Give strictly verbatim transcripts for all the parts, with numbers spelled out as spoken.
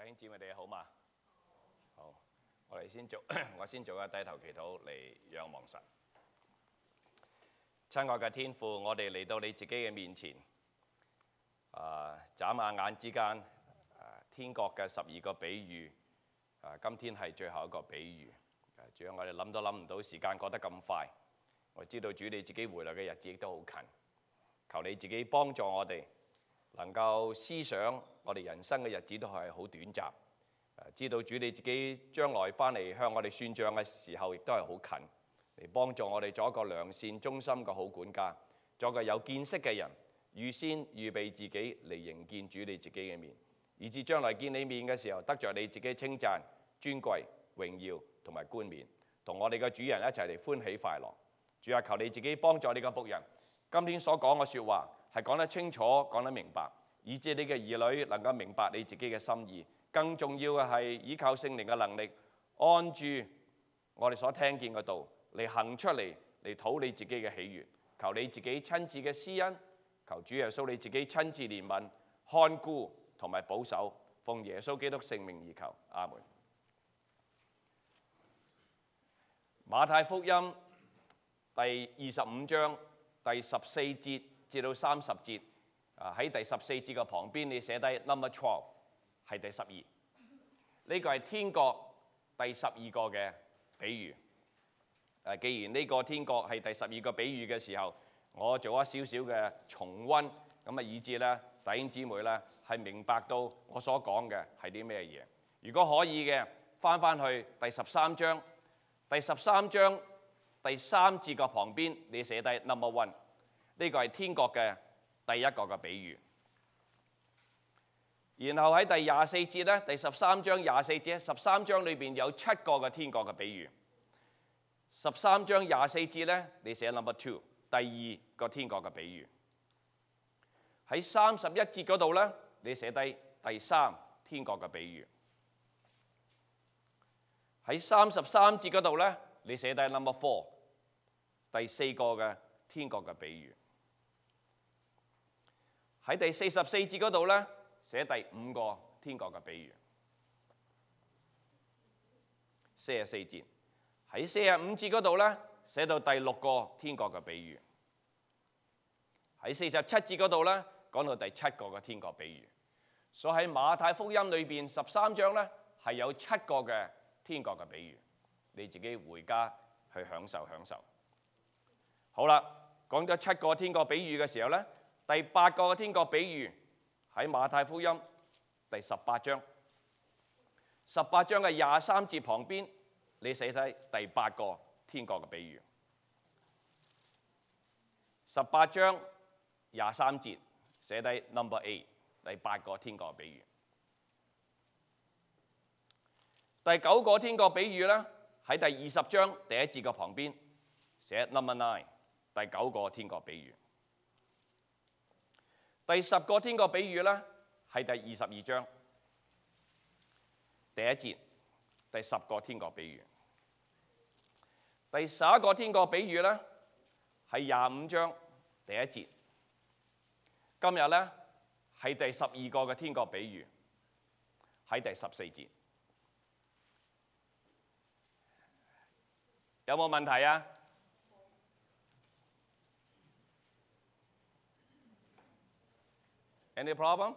兄姊妹哋好嘛？好，我哋先做，我先做一低頭祈禱嚟仰望神。親愛嘅天父，我哋嚟到你自己嘅面前，啊，眨下眼之間，啊，天國嘅十二個比喻，啊，今天係最後一個比喻。啊，主要我哋諗都諗唔到，時間過得咁快。我知道主你自己回來嘅日子亦都好近，求你自己幫助我哋，能夠思想我哋人生嘅日子都係好短暫。知道主你自己將來翻嚟向我哋算賬嘅時候，亦都係好近，嚟幫助我哋做一個良善忠心嘅好管家，做個有見識嘅人，預先預備自己嚟迎見主你自己嘅面，以至將來見你面嘅時候，得着你自己稱讚、尊貴、榮耀同埋冠冕，同我哋嘅主人一齊嚟歡喜快樂。主啊，求你自己幫助你嘅僕人，今天所講嘅説話係講得清楚、講得明白，以致你嘅兒女能夠明白你自己嘅心意。更重要嘅係依靠聖靈嘅能力，按住我哋所聽見嘅道嚟行出嚟，嚟討你自己嘅喜悅。求你自己親自嘅施恩，求主耶穌你自己親自憐憫、看顧同埋保守。奉耶穌基督聖名而求，阿門。馬太福音第二十五章第十四節至到三十節，啊，喺第十四節嘅旁邊你寫低 number twelve。係第十二，呢個係天國第十二個嘅比喻。誒，既然呢個天國係第十二個比喻嘅時候，我做咗少少嘅重溫，咁啊以致咧弟兄姊妹咧係明白到我所講嘅係啲咩嘢。如果可以嘅，翻翻去第十三章，第十三章第三節嘅旁邊，你寫低 number one， 呢個係天國嘅第一個嘅比喻。然後喺第廿四節咧，第十三章廿四節，十三章裏邊有七個嘅天國嘅比喻。十三章廿四節咧，你寫 number two， 第二個天國嘅比喻。喺三十一節嗰度咧，你寫低第三天國嘅比喻。喺三十三節嗰度咧，你寫低 number four， 第四個嘅天國嘅比喻。喺第四十四節嗰度咧，寫第五個天國嘅比喻。四十四節，喺四十五節嗰度咧，寫到第六個天國嘅比喻。喺四十七節嗰度咧，講到第七個嘅天國比喻。所以喺馬太福音裏邊十三章咧，係有七個嘅天國嘅比喻。你自己回家去享受享受。好啦，講咗七個天國比喻嘅時候咧，第八個嘅天國比喻喺馬太福音第十八章，十八章嘅廿三節旁邊，你寫睇第八個天國嘅比喻。十八章廿三節寫低 number eight， 第八個天國嘅比喻。第九個天國比喻咧，喺第二十章第一節嘅旁邊寫 number nine， 第九個天國比喻。第十個天國比喻咧，係第二十二章第一節，第十個天國比喻。第十一個天國比喻咧，係廿五章第一節。今日咧係第十二個嘅天國比喻，喺第十四節。有冇問題啊？Any problem?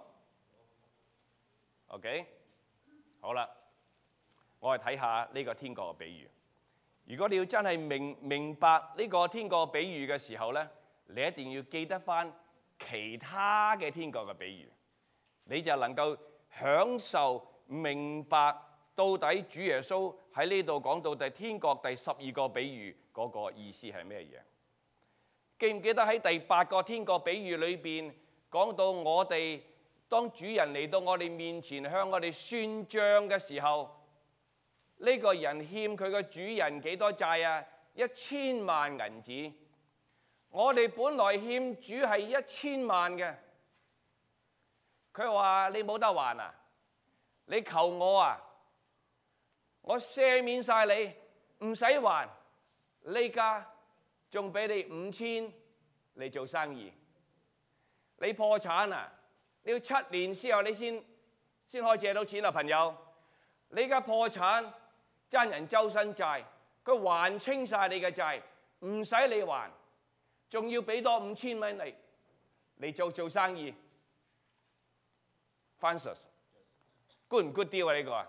OK， 好啦，我哋睇下呢個天國嘅比喻。如果你要真係明明白呢個天國比喻嘅時候咧，你一定要記得翻其他嘅天國嘅比喻，你就能夠享受明白到底主耶穌喺呢度講到第天國第十二個比喻嗰個意思係咩嘢？記唔記得喺第八個天國比喻裏邊？講到我哋當主人嚟到我哋面前向我哋算賬嘅時候，呢、這個人欠佢嘅主人幾多債啊？一千萬銀子。我哋本來欠主係一千萬嘅，佢話你冇得還啊？你求我啊，我赦免晒你，唔使還，呢家仲俾你五千嚟做生意。你破產啊？你要七年之後你先先可以借到錢啊，朋友。你而家破產，爭人周身債，佢還清晒你嘅債，唔使你還，仲要俾多五千蚊你，你做做生意 ，Francis good 唔 good deal 啊？呢個啊，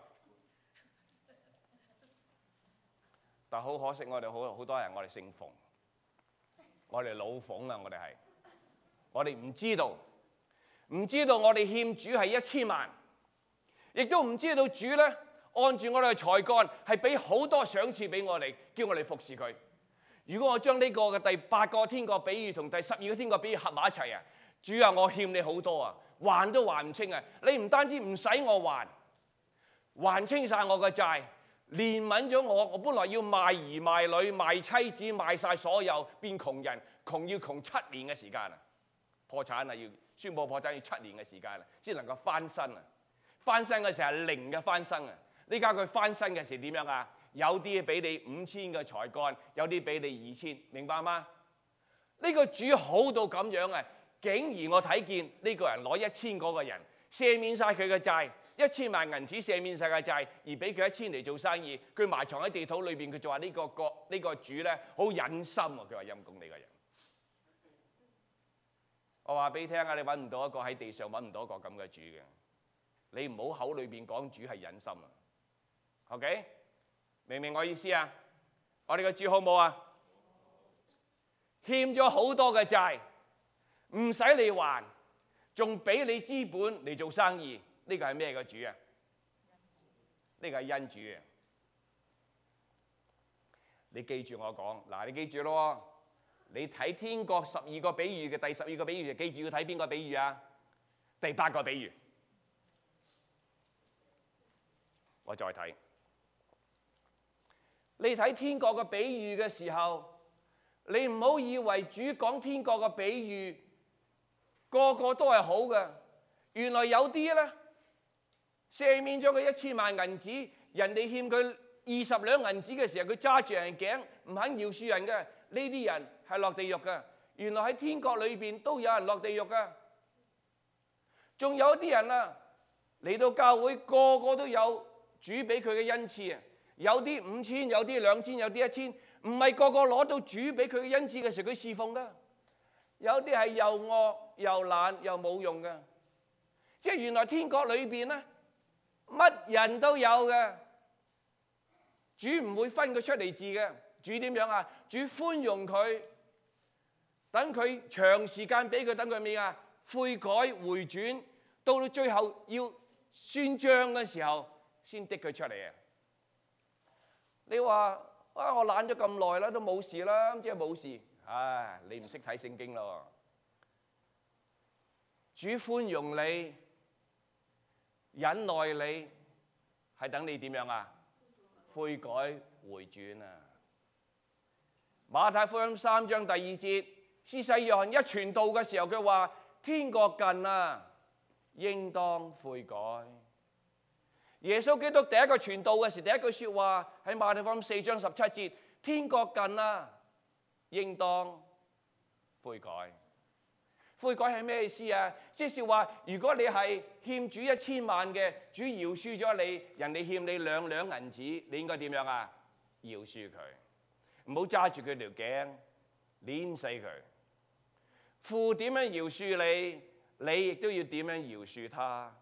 但好可惜，我哋好好多人，我哋姓馮，我哋老馮啊，我哋係，我哋唔知道，唔知道我哋欠主係一千萬，亦都唔知道主咧按住我哋嘅才幹係俾好多賞賜俾我哋，叫我哋服侍佢。如果我將呢個嘅第八個天國比喻同第十二個天國比喻合埋一齊啊，主啊，我欠你好多啊，還都還唔清啊！你唔單止唔使我還，還清晒我嘅債，憐憫咗我。我本來要賣兒賣女、賣妻子、賣晒所有，變窮人，窮要窮七年嘅時間啊！破產啊，要宣佈破產要七年嘅時間啊，先能夠翻身啊！翻身嘅時候係零嘅翻身啊！呢家佢翻身嘅時點樣啊？有啲俾你五千嘅才幹，有啲俾你二千，明白嗎？呢個主好到咁樣啊！竟然我睇見呢個人攞一千嗰個人赦免晒佢嘅債，一千萬銀紙赦免晒嘅債，而俾佢一千嚟做生意，佢埋藏喺地土裏邊，佢就話呢個國呢個主咧好忍心啊！佢話陰公你個人，我話俾你聽啊，你揾唔到一個喺地上揾唔到一個咁嘅主嘅，你唔好口裏邊講主係忍心啊 ，OK？ 明唔明我意思啊？我哋個主好冇啊？欠咗好多嘅債，唔使你還，仲俾你資本嚟做生意，呢個係咩嘅主啊？呢個係恩主啊！你記住我講，嗱，你記住咯，你睇天國十二個比喻嘅第十二個比喻，就記住要睇邊個比喻啊？第八個比喻，我再睇。你睇天國嘅比喻嘅時候，你唔好以為主講天國嘅比喻個個都係好嘅。原來有啲咧赦免咗佢一千萬銀紙，人哋欠佢二十兩銀紙嘅時候，佢揸住人頸唔肯饒恕人嘅，呢啲人係落地獄嘅。原來喺天國裏邊都有人落地獄嘅。仲有啲人啊嚟到教會，個個都有主俾佢嘅恩賜啊！有啲五千，有啲兩千，有啲一千，唔係個個攞到主俾佢嘅恩賜嘅時候佢侍奉噶。有啲係又惡又懶又冇用嘅，即係原來天國裏邊咧，乜人都有嘅。主唔會分佢出嚟治嘅。主點樣啊？主寬容佢，等佢長時間俾佢，等佢咩啊？悔改回轉，到到最後要宣張嘅時候，先滴佢出嚟啊！你話啊，我懶咗咁耐啦，都冇事啦，即係冇事。唉，你唔識睇聖經咯。主寬容你、忍耐你，係等你點樣啊？悔改回轉啊！馬太福音三章第二節，施洗約翰一傳道嘅時候，佢話：天國近啦，應當悔改。耶穌基督第一個傳道嘅時，第一句説話喺馬太福音四章十七節：天國近啦，應當悔改。悔改係咩意思啊？即係話，如果你係欠主一千萬嘅，主饒恕咗你，人哋欠你兩兩銀紙，你應該點樣啊？饒恕佢，唔好揸住佢條頸，碾死佢。父點樣饒恕你，你亦都要點樣饒恕他。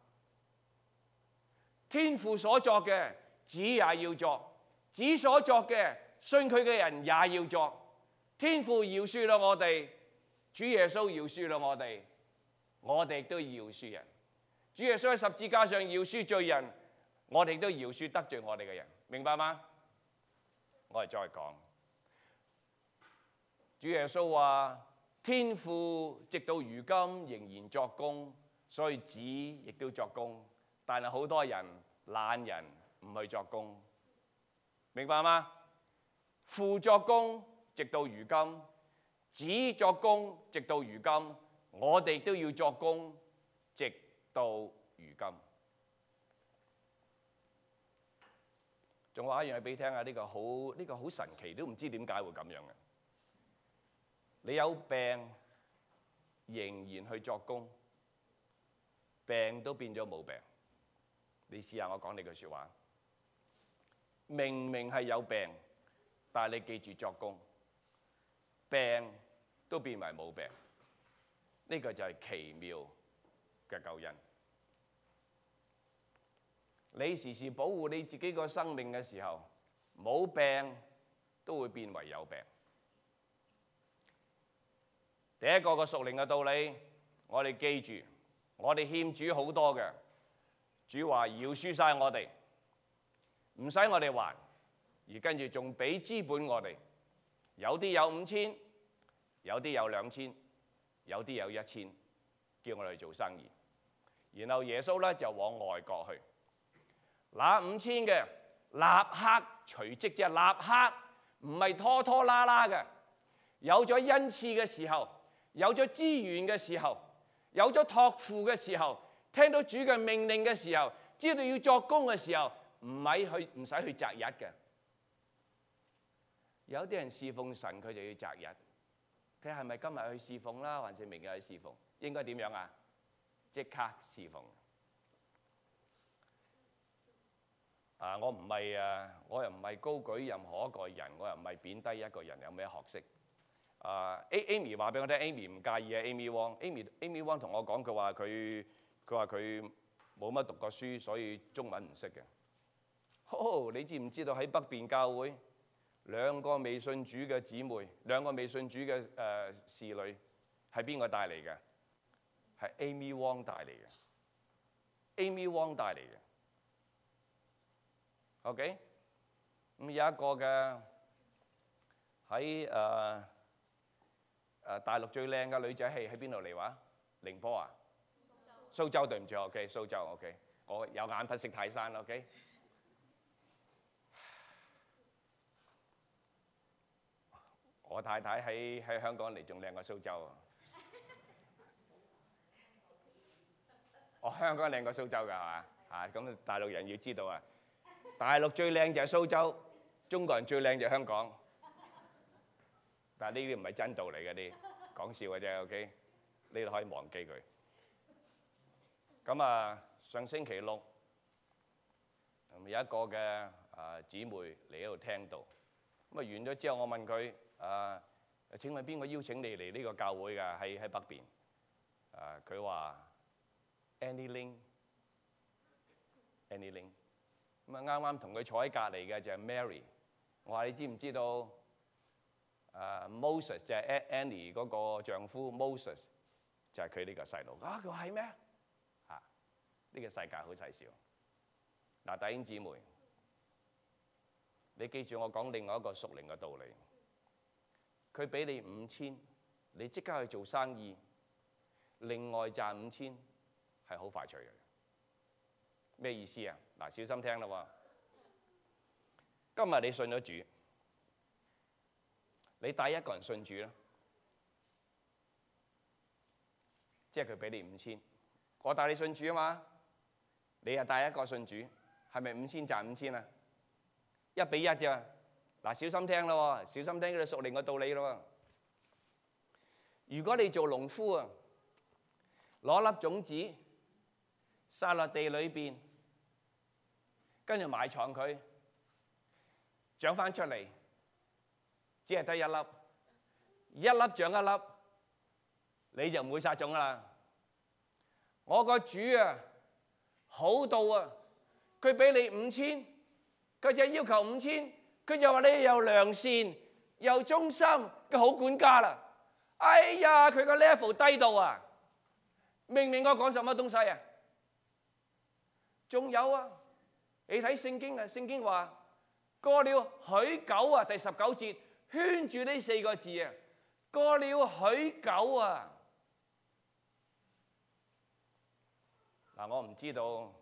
天父所作嘅，子也要作；子所作嘅，信佢嘅人也要作。天父饒恕咗我哋，主耶穌饒恕咗我哋，我哋都饒恕人。主耶穌喺十字架上饒恕罪人，我哋都饒恕得罪我哋嘅人，明白嗎？我哋再講，主耶穌話：天父直到如今仍然作工，所以子亦都作工。但係好多人懶人唔去作工，明白嗎？父作工直到如今，子作工直到如今，我哋都要作工直到如今。仲話一樣嘢俾你聽啊！呢個好呢個好神奇，都唔知點解會咁樣嘅。你有病仍然去作工，病都變咗冇病。 你試下我講你句説話，明明係有病，但係你記住作工，病都變為冇病，呢個就係奇妙嘅救恩。你時時保護你自己個生命嘅時候，冇病都會變為有病。第一個個屬靈嘅道理，我哋記住，我哋欠主好多嘅，主話饒恕晒我哋，唔使我哋還，而跟住仲俾資本我哋，有啲有五千，有啲有兩千，有啲有一千，叫我哋做生意。然後耶穌咧就往外國去，拿五千嘅立刻隨即即係立刻，唔係拖拖拉拉嘅。有咗恩賜嘅時候，有咗資源嘅時候，有咗託付嘅時候，聽到主嘅命令嘅時候，知道要作工嘅時候，唔係去唔使去擇日嘅。有啲人侍奉神，佢就要擇日，睇下係咪今日去侍奉啦，還是明日去侍奉？應該點樣啊？即刻侍奉。啊，我唔係啊，我又唔係高舉任何一個人，我又唔係貶低一個人有咩學識。啊、uh, Amy 話俾我聽 ，Amy 唔介意啊。Amy Wong，Amy Amy Wong 同我講，佢話佢佢話佢冇乜讀過書，所以中文唔識嘅。哦，你知唔知道喺北邊教會兩個未信主嘅姊妹，兩個未信主嘅誒侍女係邊個帶嚟嘅？係 Amy Wong 帶嚟嘅。Amy Wong 帶嚟嘅。OK， 咁有一個嘅喺誒。誒大陸最靚嘅女仔係喺邊度嚟話？寧波啊？蘇州，對唔住 ，OK， 蘇州 ，OK， 我有眼不識泰山 ，OK。我太太喺喺香港嚟仲靚過蘇州啊！我香港靚過蘇州㗎係嘛？嚇咁大陸人要知道啊！大陸最靚就係蘇州，中國人最靚就係香港。但係呢啲唔係真道嚟嘅，啲講笑嘅啫 ，OK？ 呢度可以忘記佢。咁啊，上星期六有一個嘅啊姊妹嚟喺度聽到，咁啊完咗之後，我問佢啊：請問邊個邀請你嚟呢個教會㗎？喺喺北邊。啊，佢話 Annie Ling，Annie Ling。咁啊啱啱同佢坐喺隔離嘅就係 Mary。我話你知唔知道？誒、uh, Moses 就係 Annie 嗰個丈夫 Moses 就係佢呢個細路啊！佢話係咩？嚇、啊！呢、這個世界好細小。嗱、啊，弟兄姊妹，你記住我講另外一個屬靈嘅道理。佢俾你五千，你即刻去做生意，另外賺五千係好快脆嘅。咩意思啊？嗱，小心聽啦喎！今日你信咗主。你帶一個人信主啦，即係佢俾你五千，我帶你信主啊嘛，你又帶一個信主，係咪五千賺五千啊？一比一啫，嗱，小心聽咯，小心聽佢哋屬靈嘅道理咯。如果你做農夫啊，攞粒種子撒落地裏邊，跟住埋藏佢，長翻出嚟。只係得一粒，一粒長一粒，你就唔會撒種啦。我個主啊，好到啊，佢俾你五千，佢就要求五千，佢就話你又良善又忠心嘅好管家啦。哎呀，佢個 level 低到啊！明明我講什麼東西啊？仲有啊，你睇聖經啊，聖經話過了許久啊，第十九節。圈住呢四個字啊，過了許久啊！嗱，我唔知道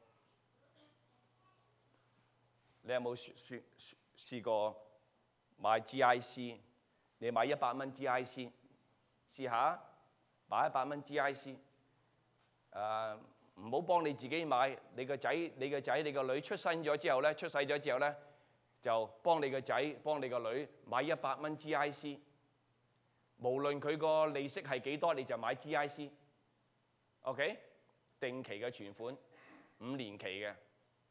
你有冇試試試過買 G I C？ 你買一百蚊 G I C， 試下買一百蚊 G I C。誒，唔好幫你自己買，你個仔、你個仔、你個女出生咗之後咧，出世咗之後咧。就幫你個仔、幫你個女買一百蚊 G I C， 無論佢個利息係幾多，你就買 G I C。OK， 定期嘅存款，五年期嘅，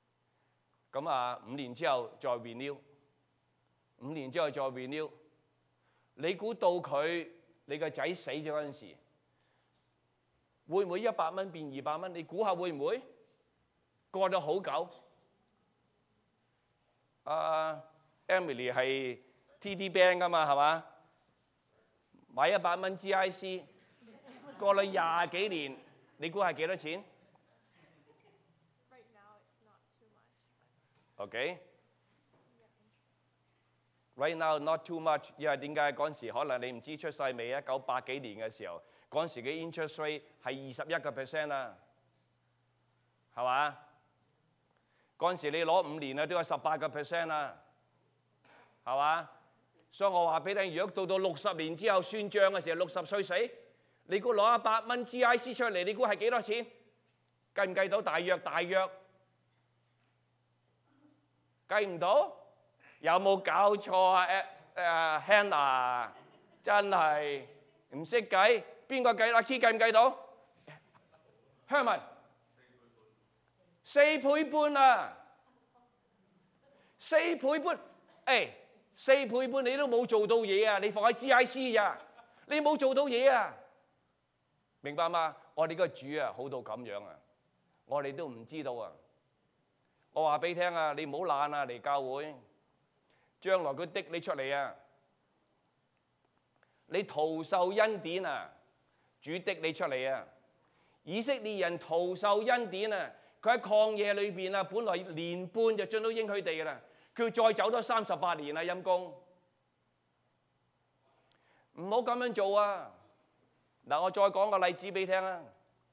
咁啊五年之後再 renew， 五年之後再 renew。你估到佢你個仔死咗嗰陣時，會唔會一百蚊變二百蚊？你估下會唔會？過咗好久。啊 Emily 係 T D Bank 噶嘛，係嘛？買一百蚊 G I C， 過咗廿幾年，你估係幾多錢 Right now it's not too much. ？OK。Right now not too much， 因為點解嗰陣時可能你唔知出世未？一九八幾年嘅時候，嗰陣時嘅 interest rate 係二十一個 percent 啦，係嘛？嗰陣時你攞五年啊都有十八個 percent 啦，係嘛？所以我話俾你聽，如果到到六十年之後算帳嘅時候，六十歲死，你估攞一百蚊 G I C 出嚟，你估係幾多錢？計唔計到？大約大約計唔到？有冇搞錯啊？誒誒 Hannah 真係唔識計，邊個計？阿 Key 計唔計到？Herman 四倍半啊！四倍半，誒四倍半你都冇做到嘢啊！你放喺 G I C 咋？你冇做到嘢啊！明白嗎？我哋個主啊好到咁樣啊！我哋都唔知道啊！我話俾你聽啊，你唔好懶啊嚟教會。將來佢滴你出嚟啊！你徒受恩典啊！主滴你出嚟啊！以色列人徒受恩典啊！佢喺曠野裏邊啊，本來年半就進到應許地㗎啦，佢再走多三十八年啊！陰公，唔好咁樣做啊！嗱，我再講個例子俾你聽啊！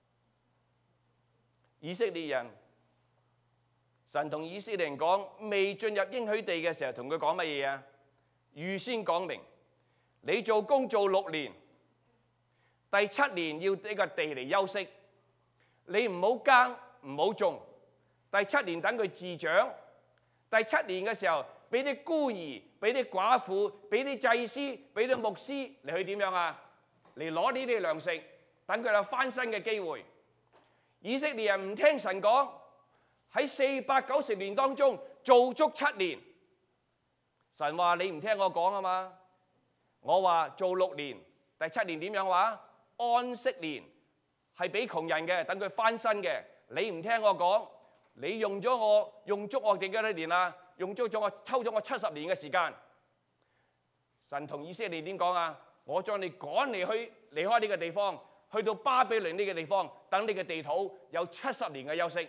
以色列人。神同以色列人講，未進入應許地嘅時候，同佢講乜嘢啊？預先講明，你做工做六年，第七年要呢個地嚟休息，你唔好耕，唔好種，第七年等佢自長，第七年嘅時候，俾啲孤兒，俾啲寡婦，俾啲祭司，俾啲牧師嚟去點樣啊？嚟攞呢啲糧食，等佢有翻身嘅機會。以色列人唔聽神講。喺四百九十年當中做足七年，神話你唔聽我講啊嘛，我話做六年，第七年點樣話？安息年係俾窮人嘅，等佢翻身嘅。你唔聽我講，你用咗我用足我哋幾多年啊？用足咗我抽咗我七十年嘅時間。神同以色列點講啊？我將你趕離去離開呢個地方，去到巴比倫呢個地方，等你嘅地土有七十年嘅休息。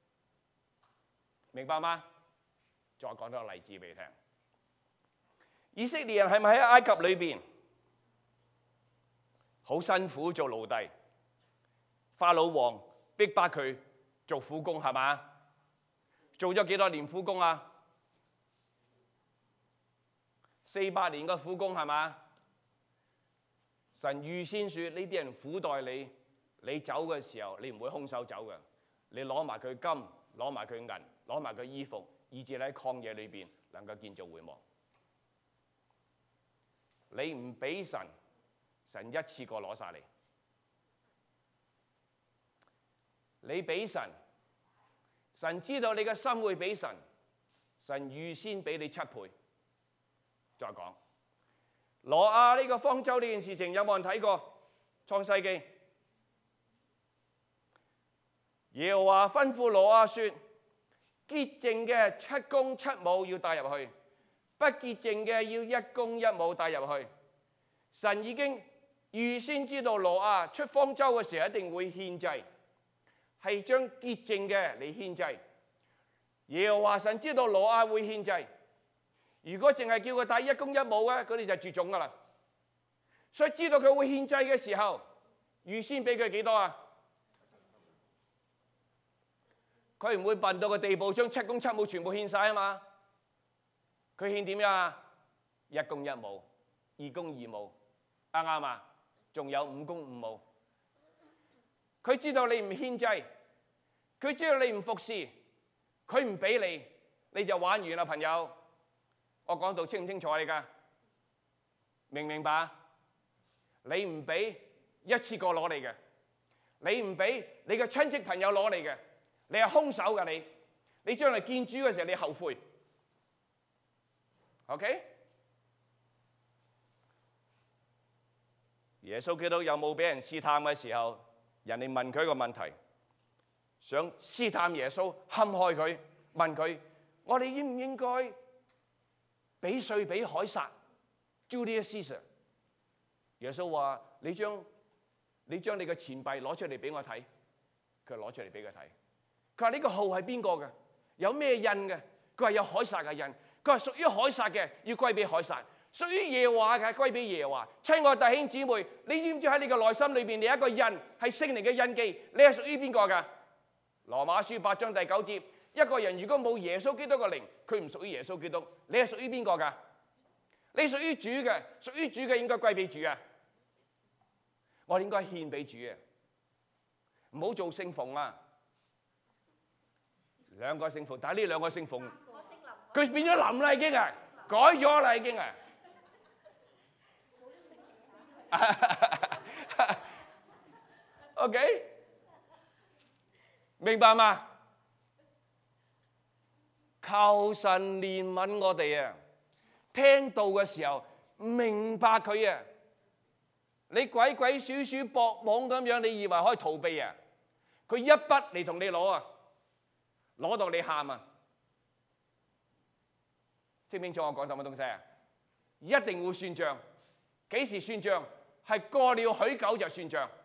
明白嗎？再講多個例子俾你聽。以色列人係咪喺埃及裏邊好辛苦做奴隸？法老王逼迫佢做苦工係嘛？做咗幾多年苦工啊？四百年嘅苦工係嘛？神預先説呢啲人苦待你，你走嘅時候你唔會空手走嘅，你攞埋佢金，攞埋佢銀。攞埋佢衣服，以至你喺曠野裏邊能夠建造會幕。你唔俾神，神一次過攞晒你。你俾神，神知道你嘅心會俾神，神預先俾你七倍。再講，挪亞呢個方舟呢件事情有冇人睇過？創世記，耶和華吩咐挪亞說。潔淨嘅七公七母要帶入去，不潔淨嘅要一公一母帶入去。神已經預先知道挪亞出方舟嘅時候一定會獻祭，係將潔淨嘅嚟獻祭。耶和華神知道挪亞會獻祭，如果淨係叫佢帶一公一母咧，嗰啲就絕種噶啦。所以知道佢會獻祭嘅時候，預先俾佢幾多啊？佢唔會笨到個地步，將七公七母全部獻晒啊嘛！佢獻點樣啊？一公一母，二公二母，啱唔啱啊？仲有五公五母。佢知道你唔獻祭，佢知道你唔服侍，佢唔俾你，你就玩完啦，朋友。我講到清唔清楚你㗎？明唔明白？你唔俾一次過攞嚟嘅，你唔俾你嘅親戚朋友攞嚟嘅。你係兇手㗎你， 你將來見主嘅時候，你後悔。OK？ 耶穌基督有冇俾人試探嘅時候，人哋問佢一個問題，想試探耶穌，陷害佢，問佢：我哋應唔應該俾稅俾凱撒 Julius Caesar？ 耶穌話：你將你將你嘅錢幣攞出嚟俾我睇。佢攞出嚟俾佢睇。佢話呢個號係邊個嘅？有咩印嘅？佢話有凱撒嘅印。佢話屬於凱撒嘅要歸俾凱撒，屬於耶和華嘅歸俾耶和華。親愛弟兄姊妹，你知唔知喺你嘅內心裏邊，你有一個印係聖靈嘅印記？你係屬於邊個㗎？羅馬書八章第九節，一個人如果冇耶穌基督嘅靈，佢唔屬於耶穌基督。你係屬於邊個㗎？你屬於主嘅，屬於主嘅應該歸俾主啊！我哋應該獻俾主啊！唔好做聖鳳啊！兩個聖鳳，但係呢兩個聖鳳，佢變咗林啦已經啊，改咗啦已經啊。OK， 明白嘛？求神憐憫我哋啊！聽到嘅時候明白佢啊！你鬼鬼祟祟搏懵咁樣，你以為可以逃避啊？佢一筆嚟同你攞啊，攞到你喊啊！清唔清楚我講什麼東西啊？一定會算賬。幾時算賬？係過了許久就算賬。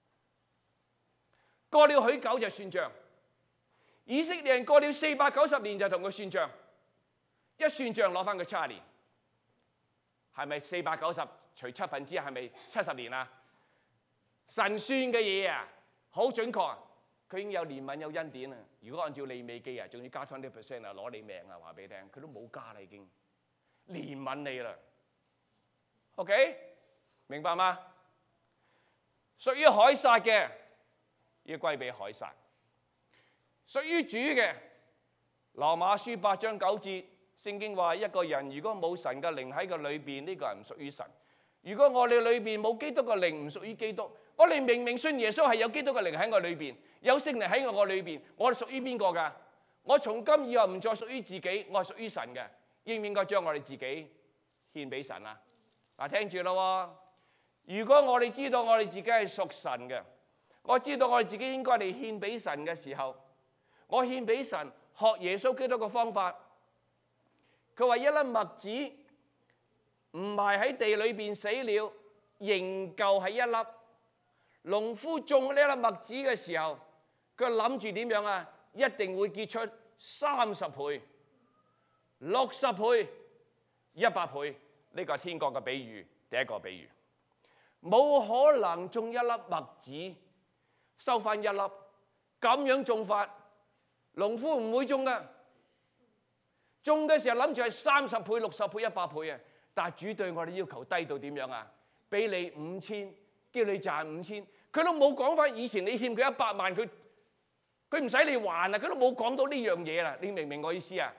過了許久就算賬。以色列人過了四百九十年就同佢算賬，一算賬攞翻佢七十年，係咪四百九十除七分之一係咪七十年啊？神算嘅嘢啊，好準確啊！佢已經有憐憫有恩典啊！如果按照利未記啊，仲要加翻啲 percent 啊，攞你命啊！話俾你聽，佢都冇加啦，已經憐憫你啦。OK， 明白嗎？屬於凱撒嘅要歸俾凱撒，屬於主嘅，羅馬書八章九節，聖經話一個人如果冇神嘅靈喺個裏邊，呢個人唔屬於神。如果我哋裏邊冇基督嘅靈，唔屬於基督。我哋明明信耶穌係有基督嘅靈喺我裏邊，有聖靈喺我裏邊，我哋屬於邊個㗎？我從今以後唔再屬於自己，我係屬於神嘅。應唔應該將我哋自己獻俾神啊？嗱，聽住咯。如果我哋知道我哋自己係屬神嘅，我知道我哋自己應該嚟獻俾神嘅時候，我獻俾神學耶穌基督嘅方法。佢話一粒麥子唔埋喺地裏邊死了，仍舊係一粒。農夫種呢一粒麥子嘅時候，佢諗住點樣啊？一定會結出三十倍、六十倍、一百倍。呢個係天國嘅比喻，第一個比喻。冇可能種一粒麥子收翻一粒，咁樣種法，農夫唔會種㗎。種嘅時候諗住係三十倍、六十倍、一百倍啊！但係主對我哋要求低到點樣啊？俾你五千，叫你賺五千。佢都冇講翻以前你欠佢一百萬，佢佢唔使你還啊！佢都冇講到呢樣嘢啦。你明唔明我意思啊？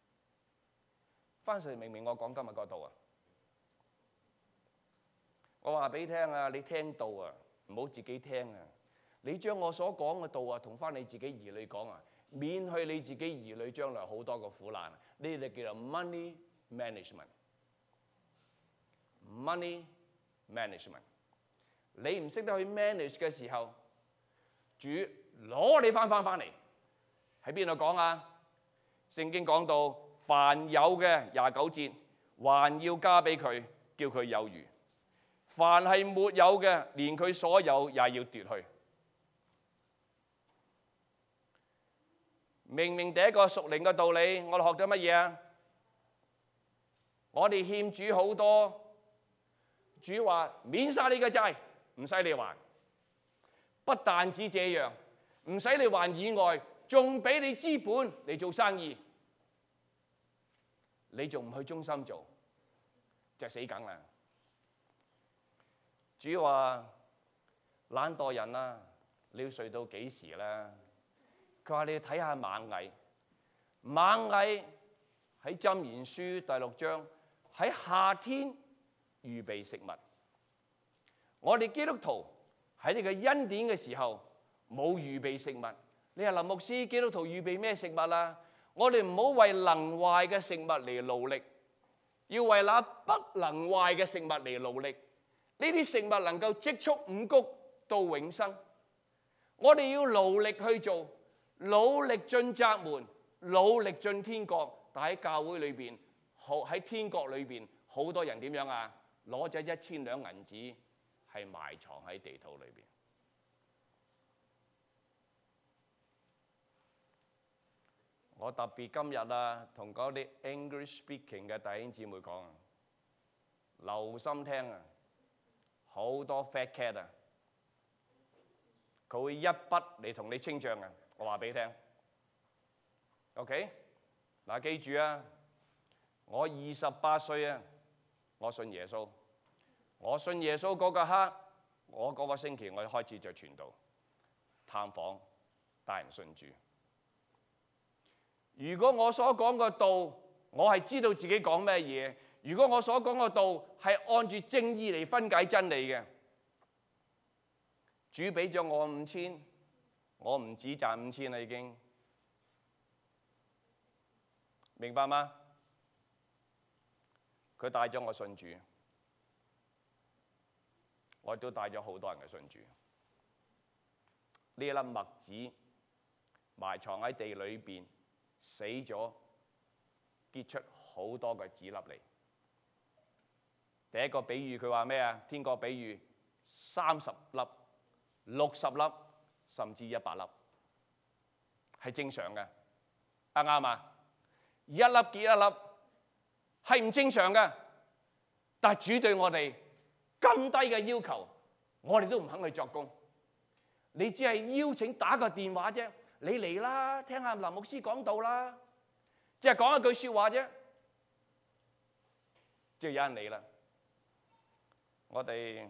翻嚟明唔明我講今日嗰度啊？我話俾你聽啊，你聽到啊，唔好自己聽啊！你將我所講嘅道啊，同翻你自己兒女講啊，免去你自己兒女將來好多個苦難。呢啲叫做 money management。money management。你唔識得去 manage 嘅時候，主攞你翻翻翻嚟，喺邊度講啊？聖經講到凡有嘅廿九節，還要加俾佢，叫佢有餘；凡係沒有嘅，連佢所有也要奪去。明明第一個屬靈嘅道理，我哋學咗乜嘢啊？我哋欠主好多，主話免晒你嘅債。唔使你還，不但止這樣，唔使你還以外，仲俾你資本嚟做生意，你仲唔去忠心做，就死梗啦！主話懶惰人啊，你要睡到幾時啦？佢話你要睇下螞蟻，螞蟻喺箴言書第六章喺夏天預備食物。我哋基督徒喺呢個恩典嘅時候冇預備食物。你話林牧師，基督徒預備咩食物啊？ 我哋唔好為能壞嘅食物嚟勞力，要為那不能壞嘅食物嚟勞力。呢啲食物能夠積蓄五穀到永生。我哋要努力去做，努力進窄門，努力進天國。但喺教會裏邊，好喺天國裏邊，好多人點樣啊？攞咗一千兩銀子，係埋藏喺地土裏邊。我特別今日啊，同嗰啲 English speaking 嘅弟兄姊妹講啊，留心聽啊，好多 fat cat 啊，佢會一筆嚟同你清帳啊！我話俾你聽 ，OK？ 嗱，記住啊，我二十八歲啊，我信耶穌。我信耶穌嗰個刻，我嗰個星期我開始就傳道、探訪、帶人信主。如果我所講嘅道，我係知道自己講咩嘢；如果我所講嘅道係按住正義嚟分解真理嘅，主俾咗我五千，我唔止賺五千啦，已經明白嗎？佢帶咗我信主，我亦都帶咗好多人嘅信主。呢一粒麥子埋藏喺地裏邊。死咗，結出好多嘅籽粒嚟。第一個比喻佢話咩啊？天國比喻三十粒、六十粒，甚至一百粒，係正常嘅。啱啱啊？一粒結一粒，係唔正常嘅。但係主對我哋咁低嘅要求，我哋都唔肯去作工。你只係邀請打個電話啫。你嚟啦，聽下林牧師講道啦，即係講一句説話啫，即係有人嚟啦。我哋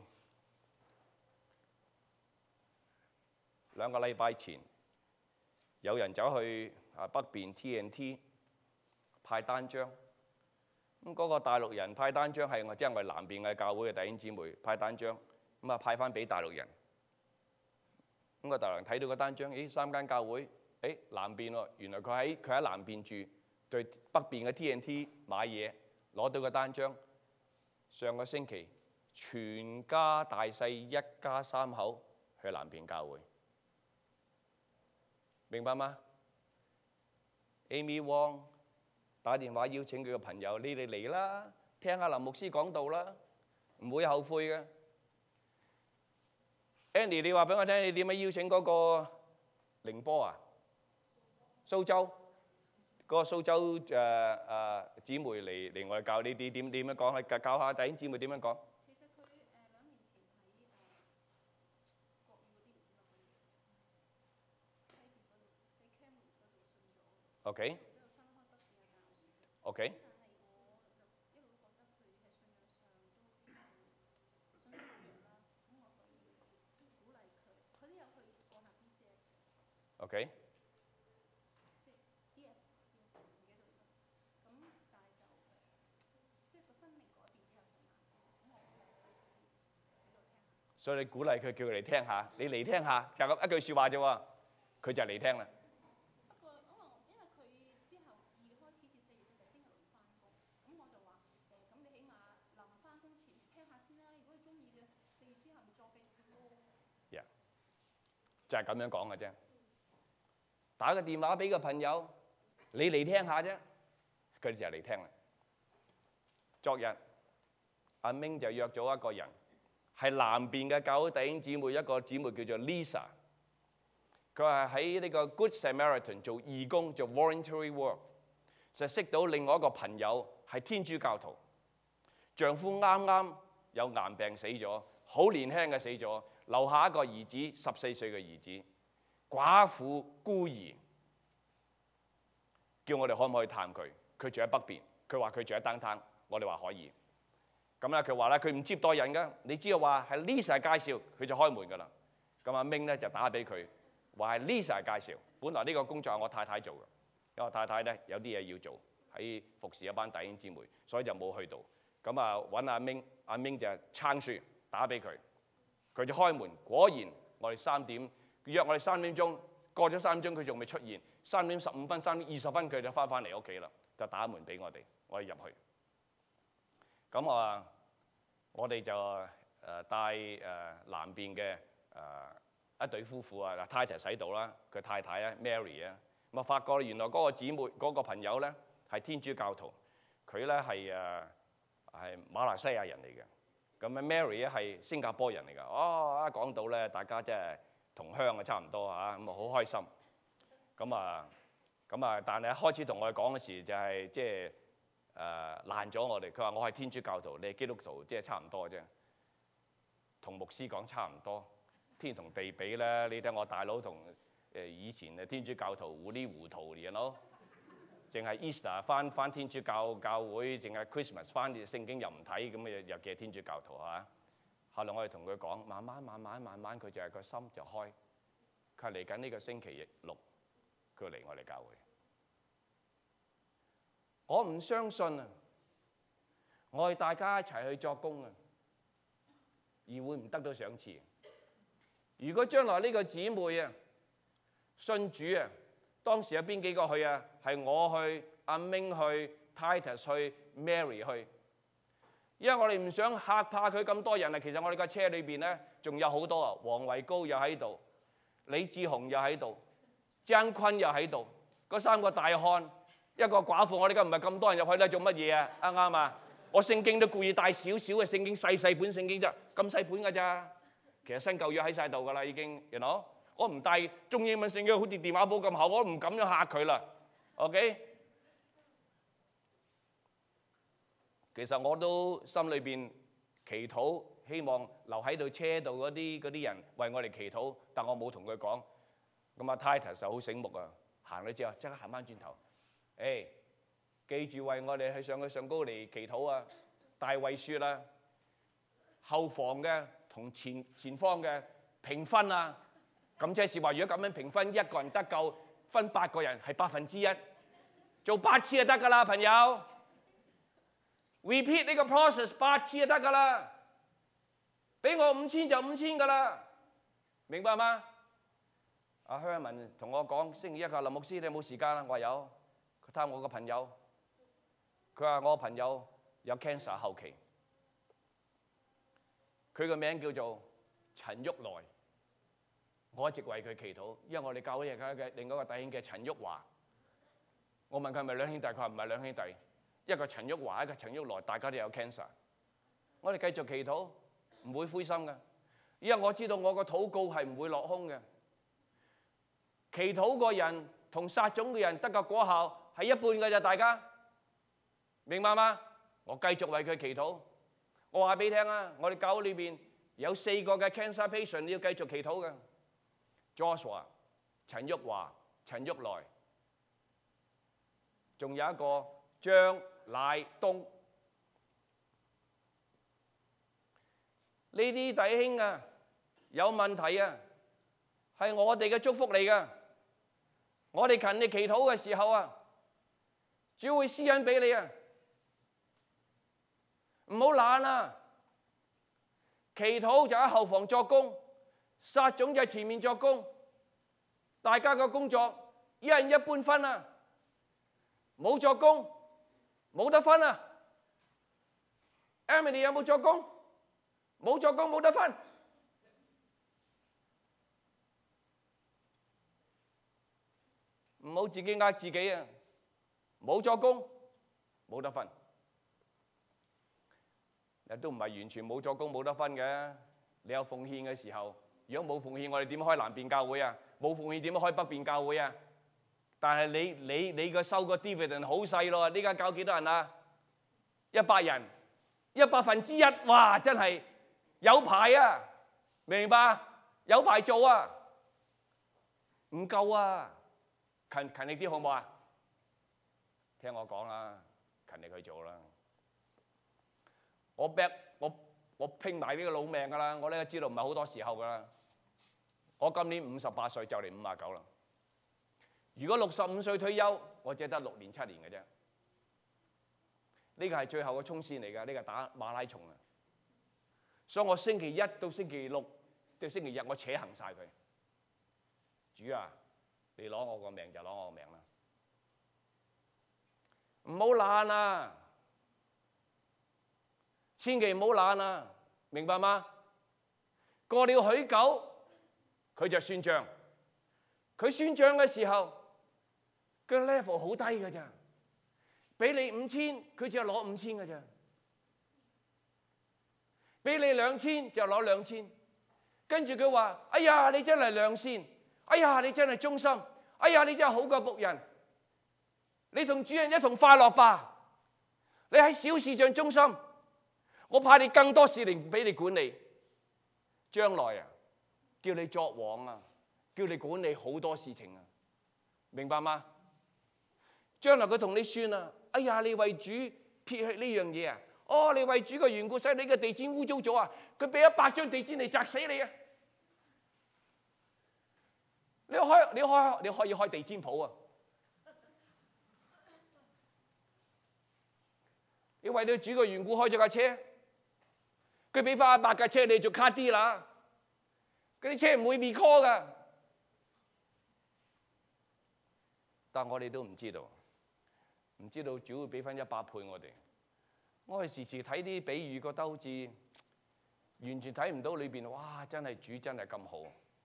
兩個禮拜前有人走去啊北邊 T N T 派單張，咁嗰個大陸人派單張係我即係我哋南邊嘅教會嘅弟兄姊妹派單張，咁啊派翻俾大陸人。咁個大陸人睇到個單張，咦，三間教會，誒南邊喎，原來佢喺佢喺南邊住，對北邊嘅 T N T 買嘢，攞到個單張。上個星期全家大細一家三口去南邊教會，明白嗎 ？Amy Wong 打電話邀請佢嘅朋友，你哋嚟啦，聽下林牧師講道啦，唔會後悔嘅。Andy， 你話俾我聽，你點樣邀請嗰個寧波啊？蘇州嗰個蘇州誒誒姊妹嚟嚟我哋教你啲點點樣講，去教下弟兄姊妹點樣講。 其實佢誒兩年前喺誒國語嗰啲唔知乜鬼嘢，喺邊嗰度喺 Campus 嗰度信咗。 OK。 都有翻開北邊嘅教會嘅。 OK。 但係我就一路都覺得佢喺信仰上都好似係信心好弱啦，咁我所以鼓勵佢，佢都有去過下 B C S 嘅。 OK。所以你鼓勵佢，叫佢嚟聽下，你嚟聽下，就咁一句説話啫喎，佢就嚟聽啦。 不過因為因為佢之後二月開始至四月佢就星期六翻工，咁我就話誒，咁你起碼臨翻工前聽下先啦。如果你中意嘅，四月之後咪再繼續去咯。呀， 就係咁樣講嘅啫。打個電話俾個朋友，你嚟聽下啫，佢哋就嚟聽啦。昨日阿明就約咗一個人。係南邊嘅教會弟兄姊妹，一個姊妹叫做 Lisa， 佢係喺呢個 Good Samaritan 做義工，做 voluntary work， 就識到另外一個朋友係天主教徒，丈夫啱啱有癌病死咗，好年輕嘅死咗，留下一個兒子，十四歲嘅兒子，寡婦孤兒，叫我哋可唔可以探佢？佢住喺北邊，佢話佢住喺 downtown，我哋話可以。咁咧，佢話咧，佢唔接待人噶。你只要話係 Lisa 介紹，佢就開門噶啦。咁阿明咧就打俾佢，話係 Lisa 介紹。本來呢個工作係我太太做嘅，因為我太太咧有啲嘢要做，喺服侍一班弟兄姊妹，所以就冇去到。咁啊揾阿明，阿明就撐住打俾佢，佢就開門。果然我哋三點約我哋三點鐘，過咗三點鐘佢仲未出現， 三點十五分、三點二十分佢就翻返嚟屋企啦，就打門俾我哋，我哋入去。咁啊，我哋就誒帶誒南邊嘅誒一對夫婦啊，Titus 喺度啦，佢太太啊 Mary 啊，咁啊發覺原來嗰個姊妹嗰、嗰個朋友咧係天主教徒，佢咧係誒係馬來西亞人嚟嘅。咁啊 Mary 咧係新加坡人嚟㗎。哦，一講到咧，大家即係同鄉啊，差唔多嚇，咁啊好開心。咁啊咁啊，但係一開始同我哋講嘅時就係即係誒爛咗我哋。佢話我係天主教徒，你係基督徒，即係差唔多啫。同牧師講差唔多，天同地比咧。你睇我大佬同誒以前嘅天主教徒糊裡糊塗嘅咯，淨係 Easter 翻翻天主教教會，淨係 Christmas 翻聖經又唔睇，咁嘅又嘅天主教徒嚇。後來我哋同佢講，慢慢慢慢慢慢，佢就係個心就開。佢嚟緊呢個星期六，佢嚟我哋教會。我唔相信啊！我哋大家一齊去作工啊，而會唔得到賞賜。如果將來呢個姊妹啊信主啊，當時有邊幾個去啊？係我去、阿明去、Titus 去、Mary 去。因為我哋唔想嚇怕佢咁多人啊。其實我哋架車裏邊咧仲有好多啊，黃維高又喺度，李志雄又喺度，張坤又喺度，嗰三個大漢，一個寡婦。我哋而家唔係咁多人入去咧，做乜嘢啊？啱唔啱啊？我聖經都故意帶少少嘅聖經，細細本聖經啫，咁細本㗎咋？其實新舊約喺晒度㗎啦，已經，you know？我唔帶中英文聖經，好似電話簿咁厚，我都唔敢樣嚇佢啦。OK？其實我都心裏邊祈禱，希望留喺度車度嗰啲嗰啲人為我哋祈禱，但我冇同佢講。咁啊 Titus 就好醒目啊，行咗之後即刻行翻轉頭，誒，記住為我哋去上去上高嚟祈禱啊！大衛説啦，後防嘅同前前方嘅平分啊！咁即係話，如果咁樣平分，一個人得救，分八個人係百分之一，做八次就得㗎啦，朋友。repeat 呢個 process 八次就得㗎啦，俾我五千就五千㗎啦，明白嗎？阿香文同我講，星期一佢話林牧師你有冇時間啊？我話有。佢睇我個朋友，佢話我個朋友有 cancer 後期，佢個名叫做陳旭來。我一直為佢祈禱，因為我哋教會嘅另外一個弟兄嘅陳旭華。我問佢係咪兩兄弟，佢話唔係兩兄弟，一個陳旭華，一個陳旭來，大家都有 cancer。我哋繼續祈禱，唔會灰心嘅，因為我知道我個禱告係唔會落空嘅。祈禱個人同撒種嘅人得個果效係一半嘅啫，大家明白嗎？我繼續為佢祈禱。我話俾你聽啊，我哋教會裏邊有四個嘅 cancer patient 你要繼續祈禱嘅。Joshua、陳旭華、陳旭來，仲有一個張乃東。呢啲弟兄啊，有問題啊，係我哋嘅祝福嚟㗎。我哋勤力祈禱嘅時候啊，主會施恩俾你啊！唔好懶啊！祈禱就喺後防作工，撒種就喺前面作工。大家嘅工作一人一半分啊！冇作工冇得分啊 ！Emily 有冇作工？冇作工冇得分。唔好自己呃自己啊！冇作工冇得分，都唔係完全冇作工冇得分嘅。你有奉獻嘅時候，如果冇奉獻，我哋點開南邊教會啊？冇奉獻點開北邊教會啊？但係你你你個收個 dividend 好細咯。呢間教幾多人啊？一百人，一百分之一，哇！真係有排啊，明白？有排做啊，唔夠啊！勤勤力啲好唔好啊？聽我講啦，勤力去做啦。我逼我我拼埋呢個老命㗎啦！我呢知道唔係好多時候㗎啦。我今年五十八歲，就嚟五十九啦。如果六十五歲退休，我只得六年七年嘅啫。呢個係最後嘅衝線嚟㗎，呢個打馬拉松啊！所以我星期一到星期六到星期日，我扯行晒佢。主啊！ 你攞我個命就攞我個命啦，唔好懶啊！千祈唔好懶啊！明白嗎？過了許久，佢就算賬。佢算賬嘅時候，佢 level 好低㗎咋，俾你五千，佢只係攞五千㗎咋，俾你兩千就攞兩千。跟住佢話：哎呀，你真係良善，哎呀，你真係忠心，哎呀，你真係好嘅僕人，你同主人一同快樂吧。你喺小事上忠心，我派你更多事情俾你管理。將來啊，叫你作王啊，叫你管理好多事情啊，明白嗎？將來佢同你算啊，哎呀，你為主撇去呢樣嘢啊，哦，你為主嘅緣故使你嘅地氈污糟咗啊，佢俾一百張地氈嚟砸死你啊！你開你開你可以開地氈鋪啊！你為咗主嘅緣故開咗架車，佢俾翻一百架車你做卡啲啦，嗰啲車唔會 recall 噶。但我哋都唔知道，唔知道主會俾翻一百倍我哋。我係時時睇啲比喻，覺得好似完全睇唔到裏邊，哇！真係主真係咁好，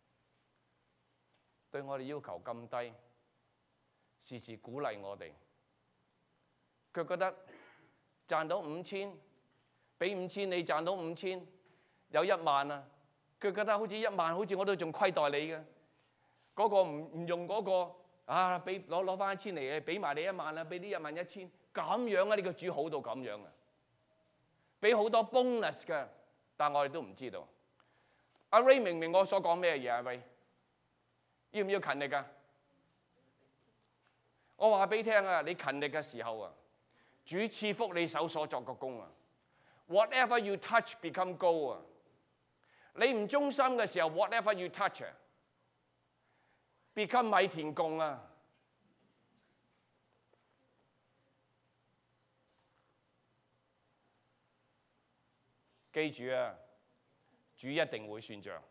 對我哋要求咁低，時時鼓勵我哋。佢覺得賺到五千，俾五千你賺到五千，有一萬啊！佢覺得好似一萬，好似我都仲虧待你嘅。嗰個唔唔用嗰個啊，俾攞攞翻一千嚟，俾埋你一萬啦，俾呢一萬一千，咁樣啊！呢個主好到咁樣啊！俾好多 bonus 嘅，但我哋都唔知道。阿 Ray 明唔明我所講咩嘢啊？ Ray 要唔要勤力啊？我話俾你聽啊，你勤力嘅時候啊，主賜福你手所作嘅工啊 ，whatever you touch become gold 啊！你唔忠心嘅時候 ，whatever you touch 啊 ，become 米田共啊！記住啊，主一定會算賬，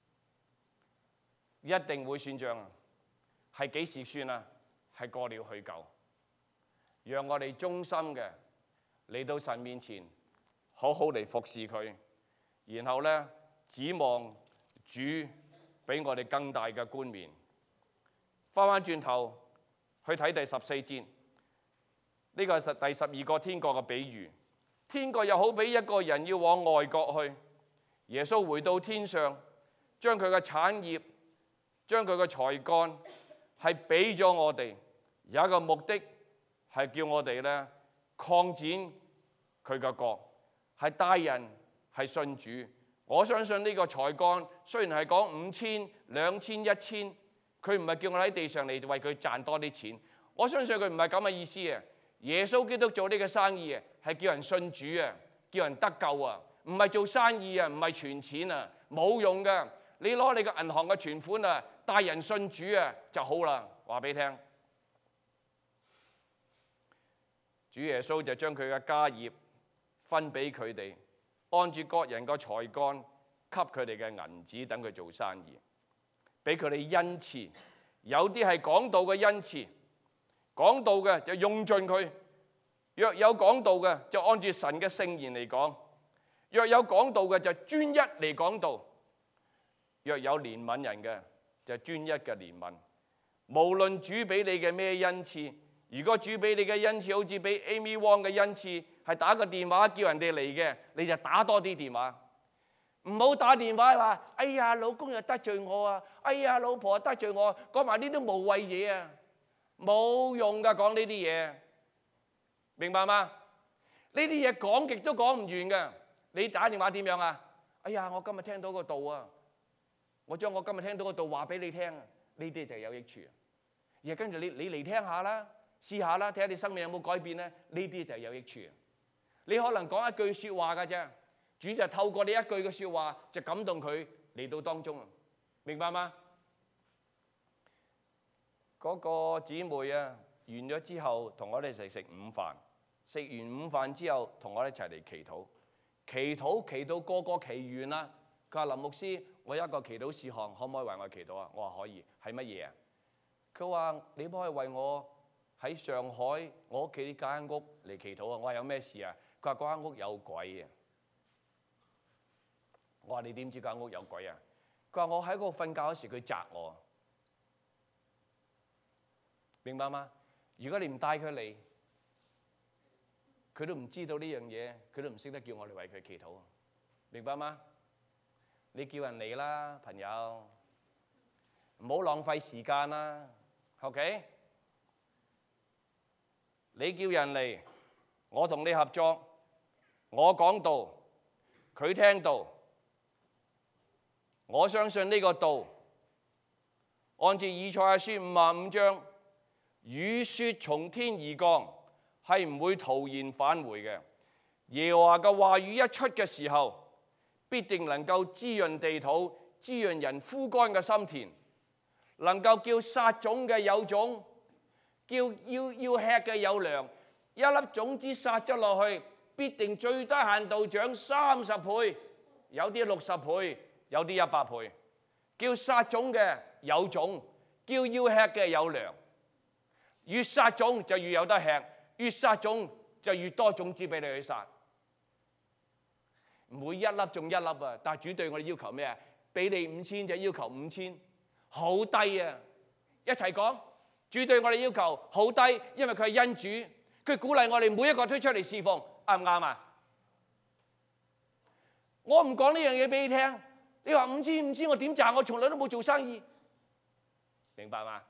一定會算賬啊！係幾時算啊？係過了許久，讓我哋忠心嘅嚟到神面前，好好嚟服侍佢，然後咧指望主俾我哋更大嘅冠冕。翻返轉頭去睇第十四節，呢個係第十二個天國嘅比喻。天國又好比一個人要往外國去，耶穌回到天上，將佢嘅產業、將佢嘅才幹係俾咗我哋，有一個目的係叫我哋咧擴展佢嘅國，係帶人係信主。我相信呢個才幹雖然係講五千、兩千、一千，佢唔係叫我喺地上嚟為佢賺多啲錢。我相信佢唔係咁嘅意思啊！耶穌基督做呢個生意啊，係叫人信主啊，叫人得救啊，唔係做生意啊，唔係存錢啊，冇用噶。你攞你個銀行嘅存款啊，帶人信主啊就好啦。話俾你聽，主耶穌就將佢嘅家業分俾佢哋，按住各人個才幹，給佢哋嘅銀子，等佢做生意，俾佢哋恩賜。有啲係講道嘅恩賜。講道嘅就用盡佢，若有講道嘅就按住神嘅聖言嚟講，若有講道嘅就專一嚟講道，若有憐憫人嘅就專一嘅憐憫。無論主俾你嘅咩恩賜，如果主俾你嘅恩賜好似俾 Amy Wong 嘅恩賜係打個電話叫人哋嚟嘅，你就打多啲電話，唔好打電話話哎呀老公又得罪我啊，哎呀老婆又得罪我，講埋呢啲無謂嘢啊！冇用噶，講呢啲嘢，明白嗎？呢啲嘢講極都講唔完噶。你打電話點樣啊？哎呀，我今日聽到個道啊，我將我今日聽到個道話俾你聽啊，呢啲就有益處。而跟住你你嚟聽下啦，試下啦，睇下你生命有冇改變咧？呢啲就有益處。你可能講一句説話噶啫，主就透過你一句嘅説話就感動佢嚟到當中啊，明白嗎？嗰個姊妹啊，完咗之後同我哋一齊食午飯，食完午飯之後同我哋一齊嚟祈禱，祈禱祈到個個祈完啦。佢話林牧師，我有一個祈禱事項，可唔可以為我祈禱啊？我話可以，係乜嘢啊？ 佢話：你可唔可以為我喺上海我屋企呢間屋嚟祈禱啊？我話有咩事啊？佢話嗰間屋有鬼啊！我話你點知間屋有鬼啊？佢話我喺嗰度瞓覺嗰時佢砸我，明白嗎？如果你唔帶佢嚟，佢都唔知道呢樣嘢，佢都唔識得叫我哋為佢祈禱，明白嗎？你叫人嚟啦，朋友，唔好浪費時間啦。OK， 你叫人嚟，我同你合作，我講道，佢聽道，我相信呢個道，按照以賽亞書五十五章，雨雪從天而降，係唔會徒然返回嘅。耶和華嘅話語一出嘅時候，必定能夠滋潤地土，滋潤人枯乾嘅心田。能夠叫撒種嘅有種，叫要要吃嘅有糧。一粒種子撒咗落去，必定最低限度長三十倍，有啲六十倍，有啲一百倍。叫撒種嘅有種，叫要吃嘅有糧。越撒種就越有得吃，越撒種就越多種子俾你去撒。每一粒種一粒啊！但係主對我哋要求咩啊？俾你五千就要求五千。好低啊！一齊講，主對我哋要求好低，因為佢係恩主，佢鼓勵我哋每一個推出嚟侍奉，啱唔啱啊？我唔講呢樣嘢俾你聽，你話五千五千我點賺？我從來都冇做生意，明白嗎？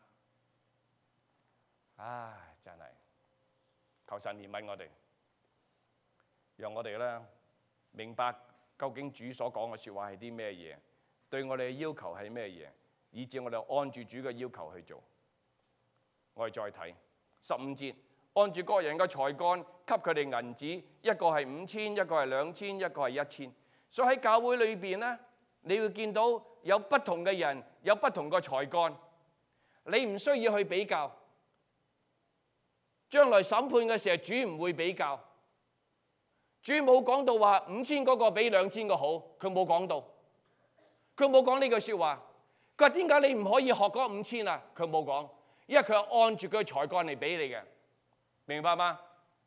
唉，真係求神憐憫我哋，讓我哋咧明白究竟主所講嘅説話係啲咩嘢，對我哋嘅要求係咩嘢。以致我哋按住主嘅要求去做。我哋再睇十五節，按住各人嘅才幹給佢哋銀子，一個係五千，一個係兩千，一個係一千。所以喺教會裏邊咧，你會見到有不同嘅人，有不同嘅才幹。你唔需要去比較，將來審判嘅時候，主唔會比較。主冇講到話五千嗰個比兩千個好，佢冇講到，佢冇講呢句説話。佢話點解你唔可以學嗰五千啊？佢冇講，因為佢係按住佢嘅才幹嚟俾你嘅，明白嗎？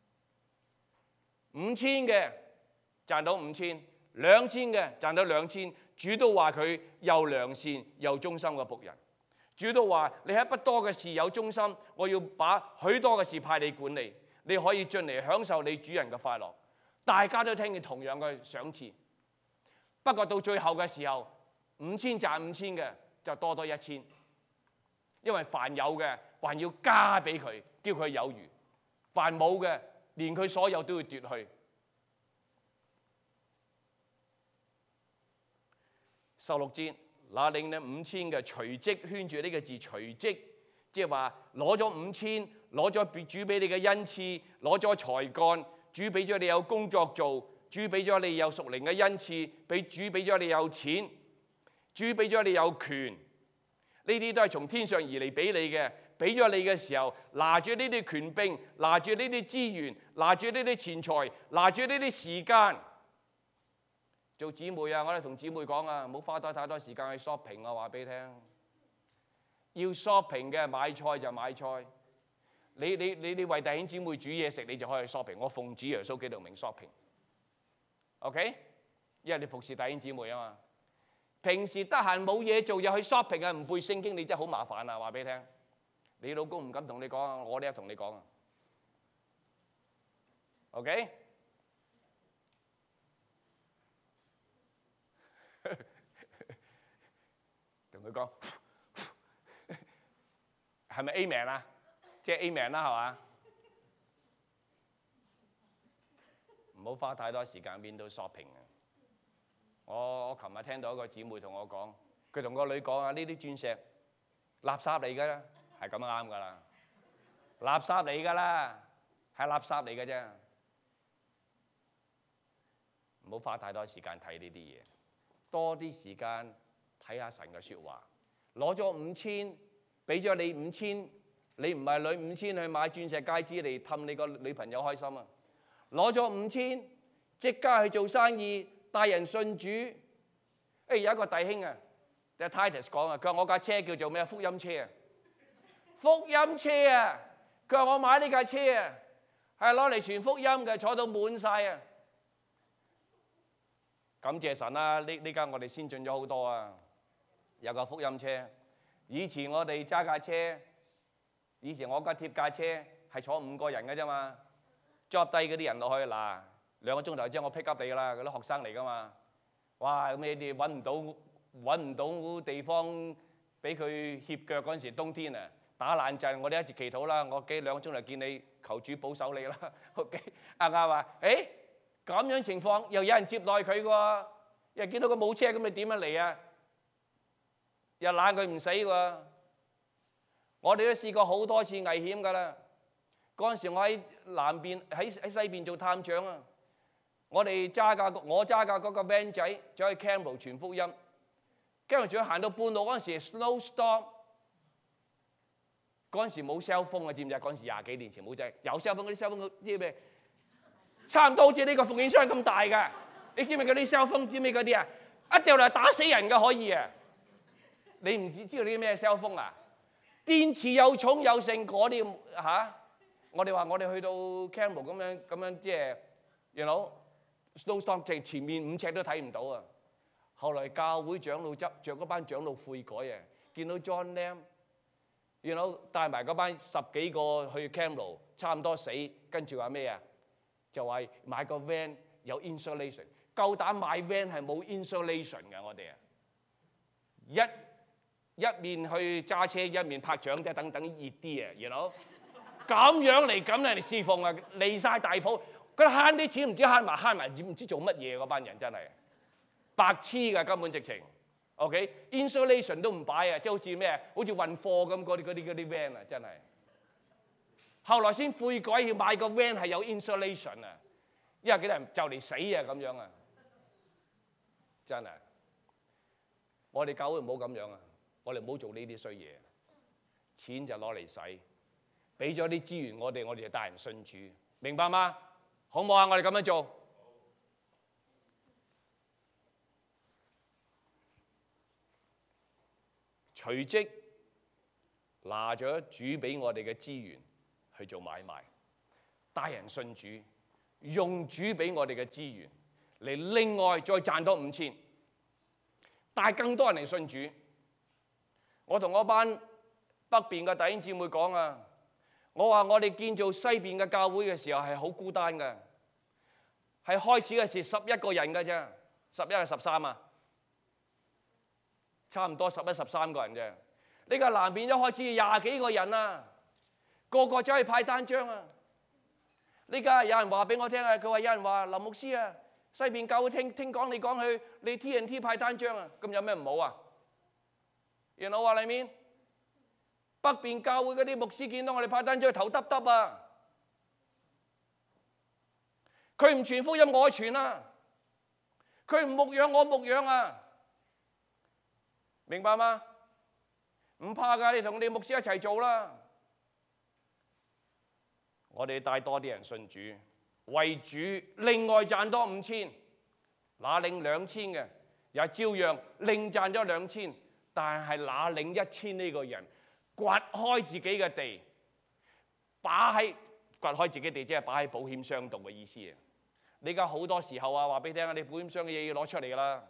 五千嘅賺到五千，兩千嘅賺到兩千，主都話佢又良善又忠心嘅僕人。主都話你喺不多嘅事有忠心，我要把許多嘅事派你管理，你可以進嚟享受你主人嘅快樂。大家都聽見同樣嘅賞賜，不過到最後嘅時候，五千賺五千嘅。就多多一千，因為凡有嘅還要加俾佢，叫佢有餘；凡冇嘅，連佢所有都要奪去。十六節，那領你五千嘅隨即圈住呢個字隨即，即係話攞咗五千，攞咗主俾你嘅恩賜，攞咗才幹，主俾咗你有工作做，主俾咗你有屬靈嘅恩賜，俾主俾咗你有錢。主俾咗你有權，呢啲都係從天上而嚟俾你嘅。俾咗你嘅時候，拿住呢啲權柄，拿住呢啲資源，拿住呢啲錢財，拿住呢啲時間，做姊妹啊！我哋同姊妹講啊，唔好花多太多時間去 shopping 啊！話俾你聽，要 shopping 嘅買菜就買菜。你你你你為弟兄姊妹煮嘢食，你就可以去 shopping。我奉主耶穌基督名 shopping，OK？ 因為你服侍弟兄姊妹啊嘛。平時得閒冇嘢做又去 shopping 啊，唔背聖經你真係好麻煩啊！話俾你聽，你老公唔敢同你講啊，我呢一同你講啊。OK？ 同佢講係咪 Amen 啊？即係 Amen 啦，係嘛？唔好花太多時間邊度 shopping 啊！我我琴日聽到一個姊妹同我講，佢同個女講啊，呢啲鑽石垃圾嚟㗎啦，係咁啱㗎啦，垃圾嚟㗎啦，係垃圾嚟㗎啫。唔好花太多時間睇呢啲嘢，多啲時間睇下神嘅説話。攞咗五千，俾咗你五千，你唔係攞五千去買鑽石戒指嚟氹你個女朋友開心啊！攞咗五千，即刻去做生意。帶人信主，誒有一個弟兄啊，就 Titus 講啊，佢話我架車叫做咩福音車啊， 福音車啊！佢話我買呢架車啊，係攞嚟傳福音嘅，坐到滿晒啊！感謝神啦！呢呢間我哋先進咗好多啊！有個福音車。以前我哋揸架車，以前我架貼架車係坐五個人嘅啫嘛，drop 低嗰啲人落去嗱，兩個鐘頭之後我 pick up 你啦，嗰啲學生嚟噶嘛。哇！咁你哋揾唔到揾唔到地方俾佢歇腳嗰陣時，冬天啊打冷震，我哋一直祈禱啦。我幾兩個鐘頭見你，求主保守你啦。OK， 阿亞話：誒咁樣情況又有人接待佢喎，又見到佢冇車，咁你點樣嚟啊？又懶佢唔死喎。我哋都試過好多次危險㗎啦。嗰陣時我喺南邊喺喺西邊做探長啊。我哋揸架我揸架嗰個 van 仔走去 Canberra 傳福音，跟住仲要行到半路嗰陣時 slow stop。嗰陣時冇 cell phone 啊，知唔知啊？嗰陣時廿幾年前冇啫，有 cell phone 嗰啲 cell phone 知咩？差唔多好似呢個復健箱咁大㗎。你知唔知嗰啲 cell phone 知咩嗰啲啊？一掉嚟打死人㗎可以啊！你唔知知道啲咩 cell phone 啊？電池又重又盛嗰啲嚇。我哋話我哋去到 Canberra 咁樣咁樣即係 you know snowstorm 直前面五尺都睇唔到啊！後來教會長老執著嗰班長老悔改啊，見到 John Lam，you know 帶埋嗰班十幾個去 Canberra，差唔多死，跟住話咩啊？就話買個 van 有 insulation， 夠膽買 van 係冇 insulation 嘅我哋啊！一一面去揸車，一面拍掌，即係等等熱啲啊！ you know 咁樣嚟咁嚟侍奉啊，離曬大譜。佢慳啲錢唔知慳埋慳埋，唔知做乜嘢嗰班人真係白痴㗎，根本直情。OK，insulation 都唔擺啊，即係好似咩，好似運貨咁嗰啲嗰啲嗰啲 van 啊，真係。後來先悔改要買個 van 係有 insulation 啊，因為幾多人就嚟死啊咁樣啊，真係。我哋教會唔好咁樣啊，我哋唔好做呢啲衰嘢，錢就攞嚟使，俾咗啲資源我哋，我哋就帶人信主，明白嗎？好唔好啊？我哋咁樣做。隨即拿咗主俾我哋嘅資源去做買賣，帶人信主，用主俾我哋嘅資源嚟另外再賺多五千，帶更多人嚟信主。我同我班北邊嘅弟兄姊妹講啊，我話我哋建造西邊嘅教會嘅時候係好孤單嘅，係開始嘅時十一個人嘅啫，十一係十三啊，差唔多十一十三個人啫。呢個南邊一開始廿幾個人啊，個個走去派單張啊。呢家有人話俾我聽啊，佢話有人話林牧師啊，西邊教會聽聽講你講去你 T N T 派單張啊，咁有咩唔好啊？然後話裏面北邊教會嗰啲牧師見到我哋派單張頭耷耷啊，佢唔傳福音我傳啊，佢唔牧養我牧養啊，明白嗎？唔怕㗎，你同你牧師一齊做啦。我哋帶多啲人信主，為主另外賺多五千，那領兩千嘅又照樣另賺咗兩千，但係那領一千呢個人掘開自己嘅地，擺喺掘開自己地，即係擺喺保險箱度嘅意思啊！你而家好多時候啊，話俾你聽啊，你保險箱嘅嘢要攞出嚟㗎啦，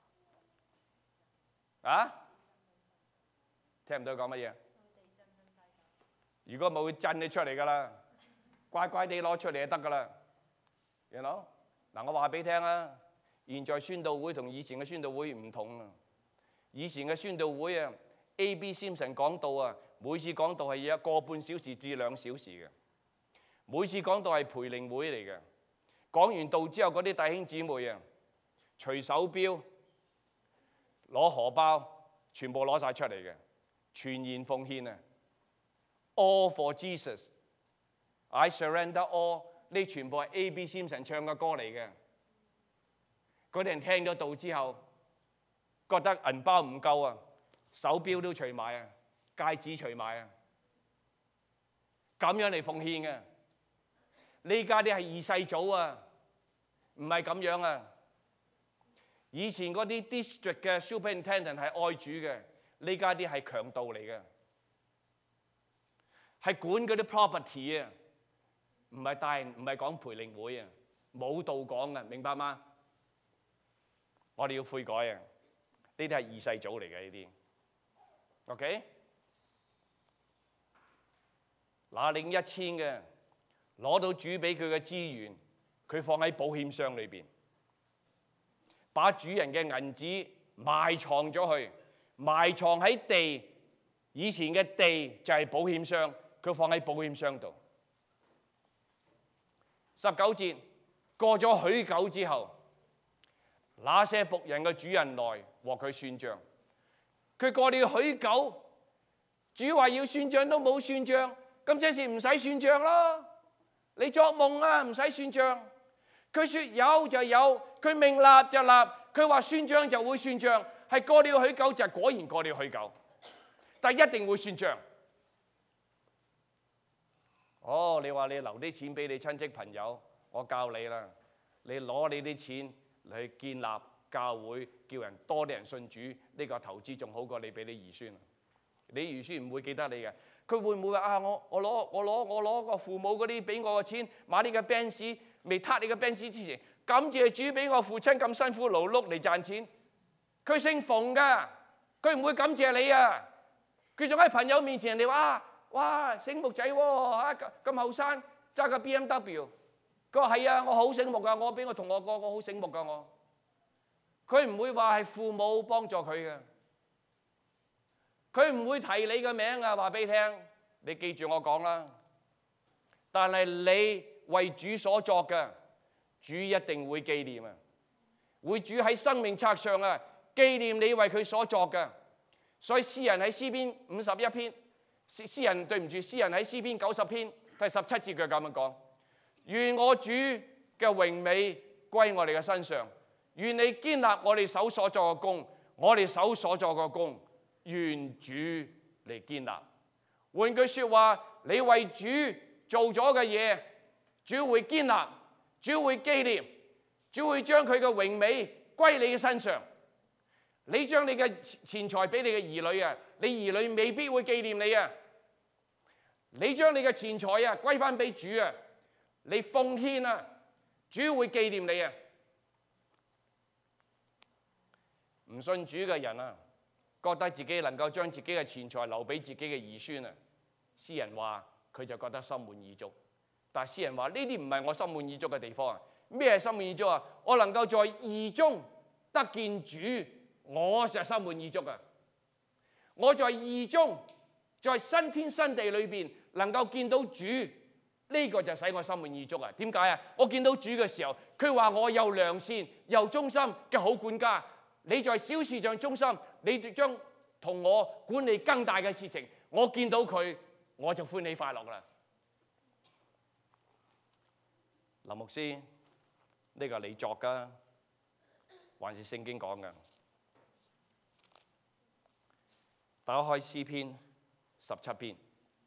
啊？聽唔到佢講乜嘢？如果冇會震你出嚟㗎啦，乖乖地攞出嚟就得㗎啦。you know？嗱，我話俾你聽啊，現在宣道會同以前嘅宣道會唔同啊。以前嘅宣道會啊 ，A B Simpson 講道啊，每次講道係要一個半小時至兩小時嘅，每次講道係培靈會嚟嘅。講完道之後，嗰啲弟兄姊妹啊，除手錶、攞荷包，全部攞晒出嚟嘅。全然奉獻啊 ！All for Jesus, I surrender all。呢全部係 A B Simpson 唱嘅歌嚟嘅。嗰啲人聽咗道之後，覺得銀包唔夠啊，手錶都除埋啊，戒指除埋啊，咁樣嚟奉獻嘅。呢家啲係二世祖啊，唔係咁樣啊。以前嗰啲 district 嘅 superintendent 係愛主嘅。呢家啲係強盜嚟嘅， 係管嗰啲 property 啊，唔係帶唔係講培靈會啊，冇道講嘅，明白嗎？我哋要悔改啊！呢啲係二世祖嚟嘅呢啲 ，OK？ 拿領一千嘅攞到主俾佢嘅資源，佢放喺保險箱裏邊，把主人嘅銀紙埋藏咗去，埋藏喺地。以前嘅地就係保險箱，佢放喺保險箱度。十九節過咗許久之後，那些僕人嘅主人來和佢算賬。佢過了許久，主話要算賬都冇算賬，咁即是唔使算賬咯。你作夢啊，唔使算賬。佢說有就有，佢命立就立，佢話算賬就會算賬，係過了許久就果然過了許久，但一定會算賬。哦，你話你留啲錢俾你親戚朋友，我教你啦，你攞你啲錢嚟建立教會，叫人多啲人信主，呢個投資仲好過你俾你兒孫。你兒孫唔會記得你嘅，佢會唔會話啊？我我攞我攞我攞個父母嗰啲俾我嘅錢買呢個 Benz，未撻你嘅 Benz之前，感謝主俾我父親咁辛苦勞碌嚟賺錢。佢姓馮㗎，佢唔會感謝你啊！佢仲喺朋友面前人哋話：哇，醒目仔喎嚇，咁後生揸個 B M W。佢話係啊，我好醒目㗎，我俾我同學個我好醒目㗎我。佢唔會話係父母幫助佢嘅，佢唔會提你嘅名啊，話俾你聽。你記住我講啦。但係你為主所作嘅，主一定會紀念啊，會主喺生命冊上啊紀念你為佢所作嘅。所以詩人喺詩篇五十一篇，詩詩人對唔住，詩人喺詩篇九十篇第十七節佢咁樣講：願我主嘅榮美歸我哋嘅身上，願你堅立我哋手所作嘅工，我哋手所作嘅工，願主嚟堅立。換句説話，你為主做咗嘅嘢，主會堅立，主會紀念，主會將佢嘅榮美歸你嘅身上。你將你嘅錢財俾你嘅兒女啊，你兒女未必會紀念你啊。你將你嘅錢財啊歸翻俾主啊，你奉獻啊，主會紀念你啊。唔信主嘅人啊，覺得自己能夠將自己嘅錢財留俾自己嘅兒孫啊，詩人話佢就覺得心滿意足。但係詩人話呢啲唔係我心滿意足嘅地方啊。咩係心滿意足啊？我能夠在義中得見主，我就心滿意足啊！我在義中，在新天新地裏邊能夠見到主，呢個就使我心滿意足啊！點解啊？我見到主嘅時候，佢話我又良善又忠心嘅好管家。你在小事上忠心，你將同我管理更大嘅事情。我見到佢，我就歡喜快樂啦。林牧師，呢個係你作㗎，還是聖經講㗎？打開詩篇十七篇，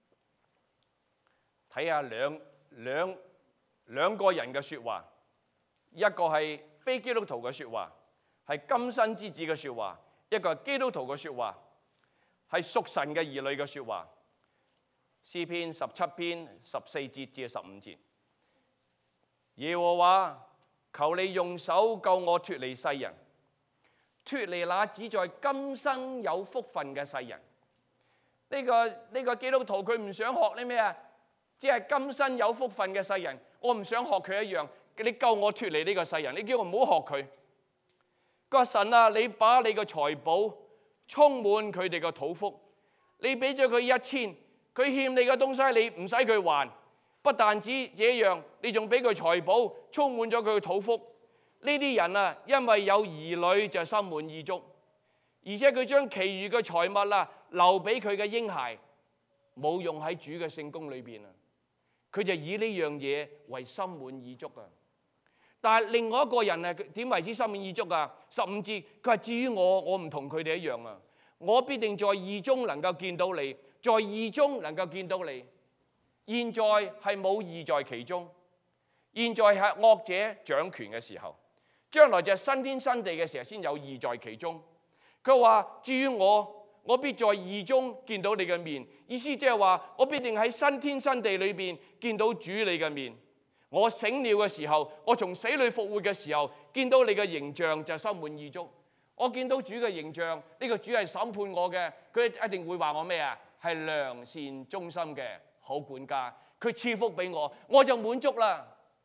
睇下兩兩兩個人嘅説話，一個係非基督徒嘅説話，係今生之子嘅説話；一個係基督徒嘅説話，係屬神嘅兒女嘅説話。詩篇十七篇十四節至十五節，耶和華，求你用手救我脫離世人，脫離那只在今生有福分嘅世人。呢個呢個基督徒佢唔想學啲咩啊？只係今生有福分嘅世人，我唔想學佢一樣。你救我脫離呢個世人，你叫我唔好學佢。佢話神啊，你把你嘅財寶充滿佢哋嘅肚腹，你俾咗佢一千，佢欠你嘅東西你唔使佢還。不但止這樣，你仲俾佢財寶充滿咗佢嘅肚腹。呢啲人啊，因為有兒女就心滿意足，而且佢將其餘嘅財物啊留俾佢嘅嬰孩，冇用喺主嘅聖工裏邊啊，佢就以呢樣嘢為心滿意足啊。但係另外一個人啊，點為之心滿意足啊？十五節佢話：至於我，我唔同佢哋一樣啊，我必定在義中能夠見到你，在義中能夠見到你。現在係冇義在其中，現在係惡者掌權嘅時候，將來就係新天新地嘅時候先有義在其中。佢話：至於我， 我必在義中見到你嘅面。意思即係話，我必定喺新天新地裏邊見到主你嘅面。我醒了嘅時候，我從死裏復活嘅時候，見到你嘅形象就心滿意足。我見到主嘅形象，呢個主係審判我嘅，佢一定會話我咩啊？係良善忠心嘅好管家，佢賜福俾我，我就滿足啦。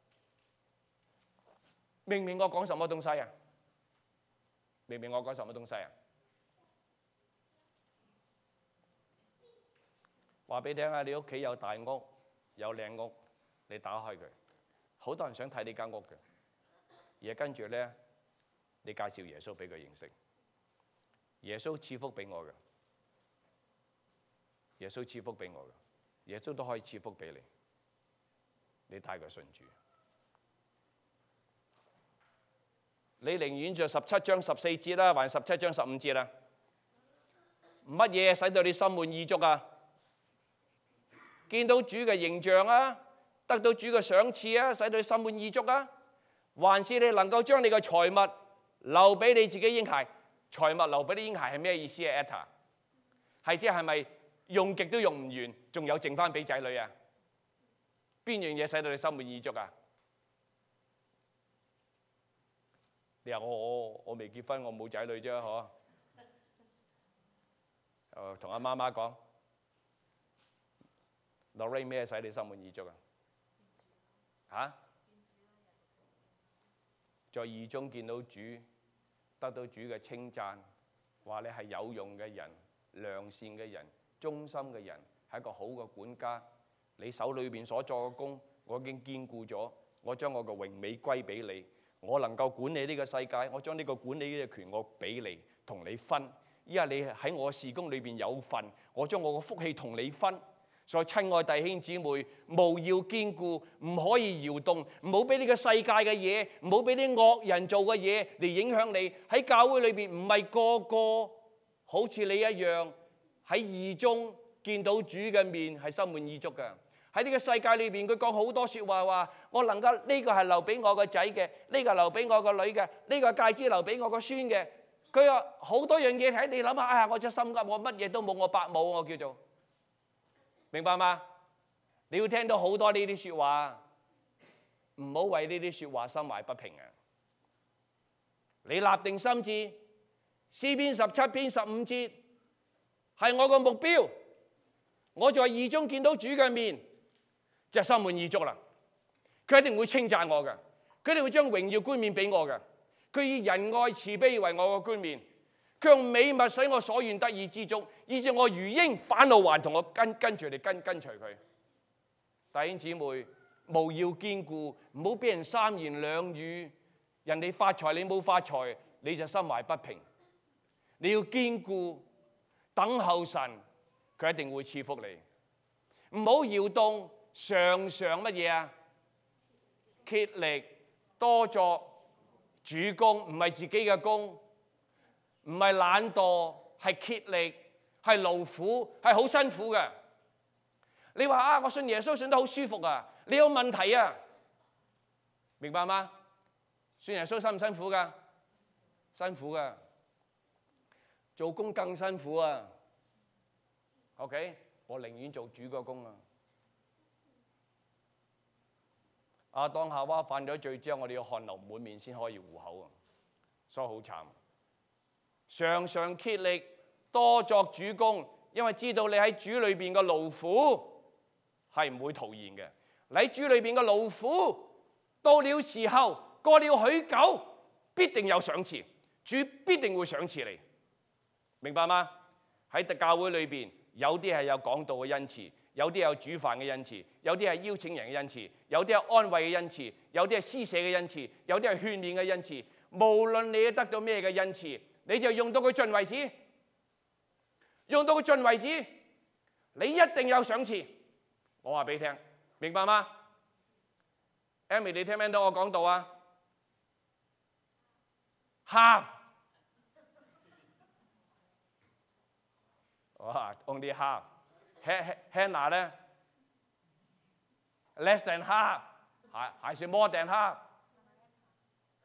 明唔明我講什麼東西啊？明唔明我講什麼東西啊？話俾你聽下，你屋企有大屋，有靚屋，你打開佢，好多人想睇呢間屋嘅，而跟住咧，你介紹耶穌俾佢認識，耶穌賜福俾我嘅，耶穌賜福俾我嘅，耶穌都可以賜福俾你，你帶佢信主。你寧願著十七章十四節啦，還是十七章十五節啦？乜嘢使到你心滿意足啊？見到主嘅形象啊，得到主嘅賞賜啊，使到你心滿意足啊？還是你能夠將你嘅財物留俾你自己嬰孩？財物留俾啲嬰孩係咩意思啊 ？Etta 係即係咪用極都用唔完，仲有剩翻俾仔女啊？邊樣嘢使到你心滿意足啊？你話我我我未結婚，我冇仔女啫，嗬？誒，同阿媽媽講。Lorraine 咩使你心滿意足啊？嚇！在義中見到主，得到主嘅稱讚，話你係有用嘅人、良善嘅人、忠心嘅人，係一個好嘅管家。你手裏邊所做嘅工，我已經堅固咗，我將我嘅榮美歸俾你。我能夠管理呢個世界，我將呢個管理嘅權我俾你，同你分。因為你喺我事工裏邊有份，我將我嘅福氣同你分。所以親愛弟兄姊妹，務要堅固，唔可以搖動，唔好俾呢個世界嘅嘢，唔好俾啲惡人做嘅嘢嚟影響你。喺教會裏邊唔係個個好似你一樣喺義中見到主嘅面係心滿意足嘅。喺呢個世界裏邊，佢講好多説話，話我能夠呢個係留俾我個仔嘅，呢個留俾我個女嘅，呢個戒指留俾我個孫嘅。佢話好多樣嘢睇，你諗下，哎呀，我隻心急，我乜嘢都冇，我伯母我叫做。明白嗎？你要聽到好多呢啲説話，唔好為呢啲説話心懷不平啊！你立定心志，詩篇十七篇十五節係我個目標。我在義中見到主嘅面，就心滿意足啦。佢一定會稱讚我嘅，佢一定會將榮耀冠冕俾我嘅。佢以仁愛慈悲為我個冠冕。佢用美物使我所願得以知足，以致我如鷹返老還童，我跟跟住你跟跟隨佢。弟兄姊妹，務要堅固，唔好俾人三言兩語，人哋發財你冇發財，你就心懷不平。你要堅固，等候神，佢一定會賜福你。唔好搖動，常常乜嘢啊？竭力多作主工，唔係自己嘅工。唔係懶惰，係竭力，係勞苦，係好辛苦嘅。你話啊，我信耶穌信得好舒服啊，你有問題啊？明白嗎？信耶穌辛唔辛苦㗎？辛苦㗎，做工更辛苦啊。OK， 我寧願做主個工啊。亞當夏娃犯咗罪之後，我哋要汗流滿面先可以糊口啊，所以好慘。常常竭力多作主工，因為知道你喺主裏邊嘅勞苦係唔會徒然嘅。你喺主裏邊嘅勞苦到了時候，過了許久，必定有賞賜，主必定會賞賜你，明白嗎？喺教會裏邊，有啲係有講道嘅恩賜，有啲有煮飯嘅恩賜，有啲係邀請人嘅恩賜，有啲係安慰嘅恩賜，有啲係施捨嘅恩賜，有啲係勸勉嘅恩賜。無論你得到咩嘅恩賜，你就用到佢盡為止，用到佢盡為止，你一定有賞賜。我話俾你聽，明白嗎 ？Amy， 你聽唔聽到我講道啊？half， 哇 ，only half。Hannah 咧 ，less than half， 係還是 more than half？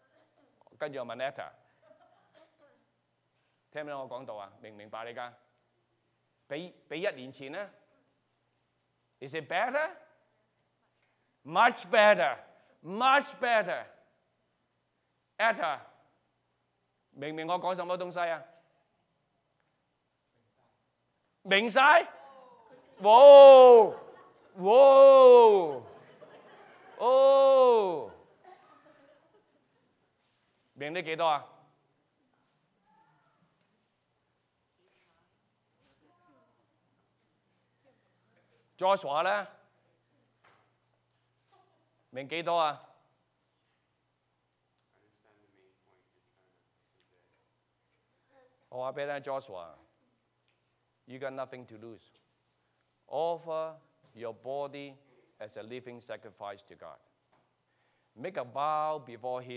跟住我問 Etta。聽唔聽我講到啊？明唔明白你㗎？ 比比一年前咧 ？Is it better? Much better, much better. Etta， 明唔明我講什麼東西啊？明晒？哇！哇！哦！明你幾多啊？Joshua 咧，明幾多啊？我話俾你聽 ，Joshua，you got nothing to lose. Offer your body as a living sacrifice to God. Make a vow before Him.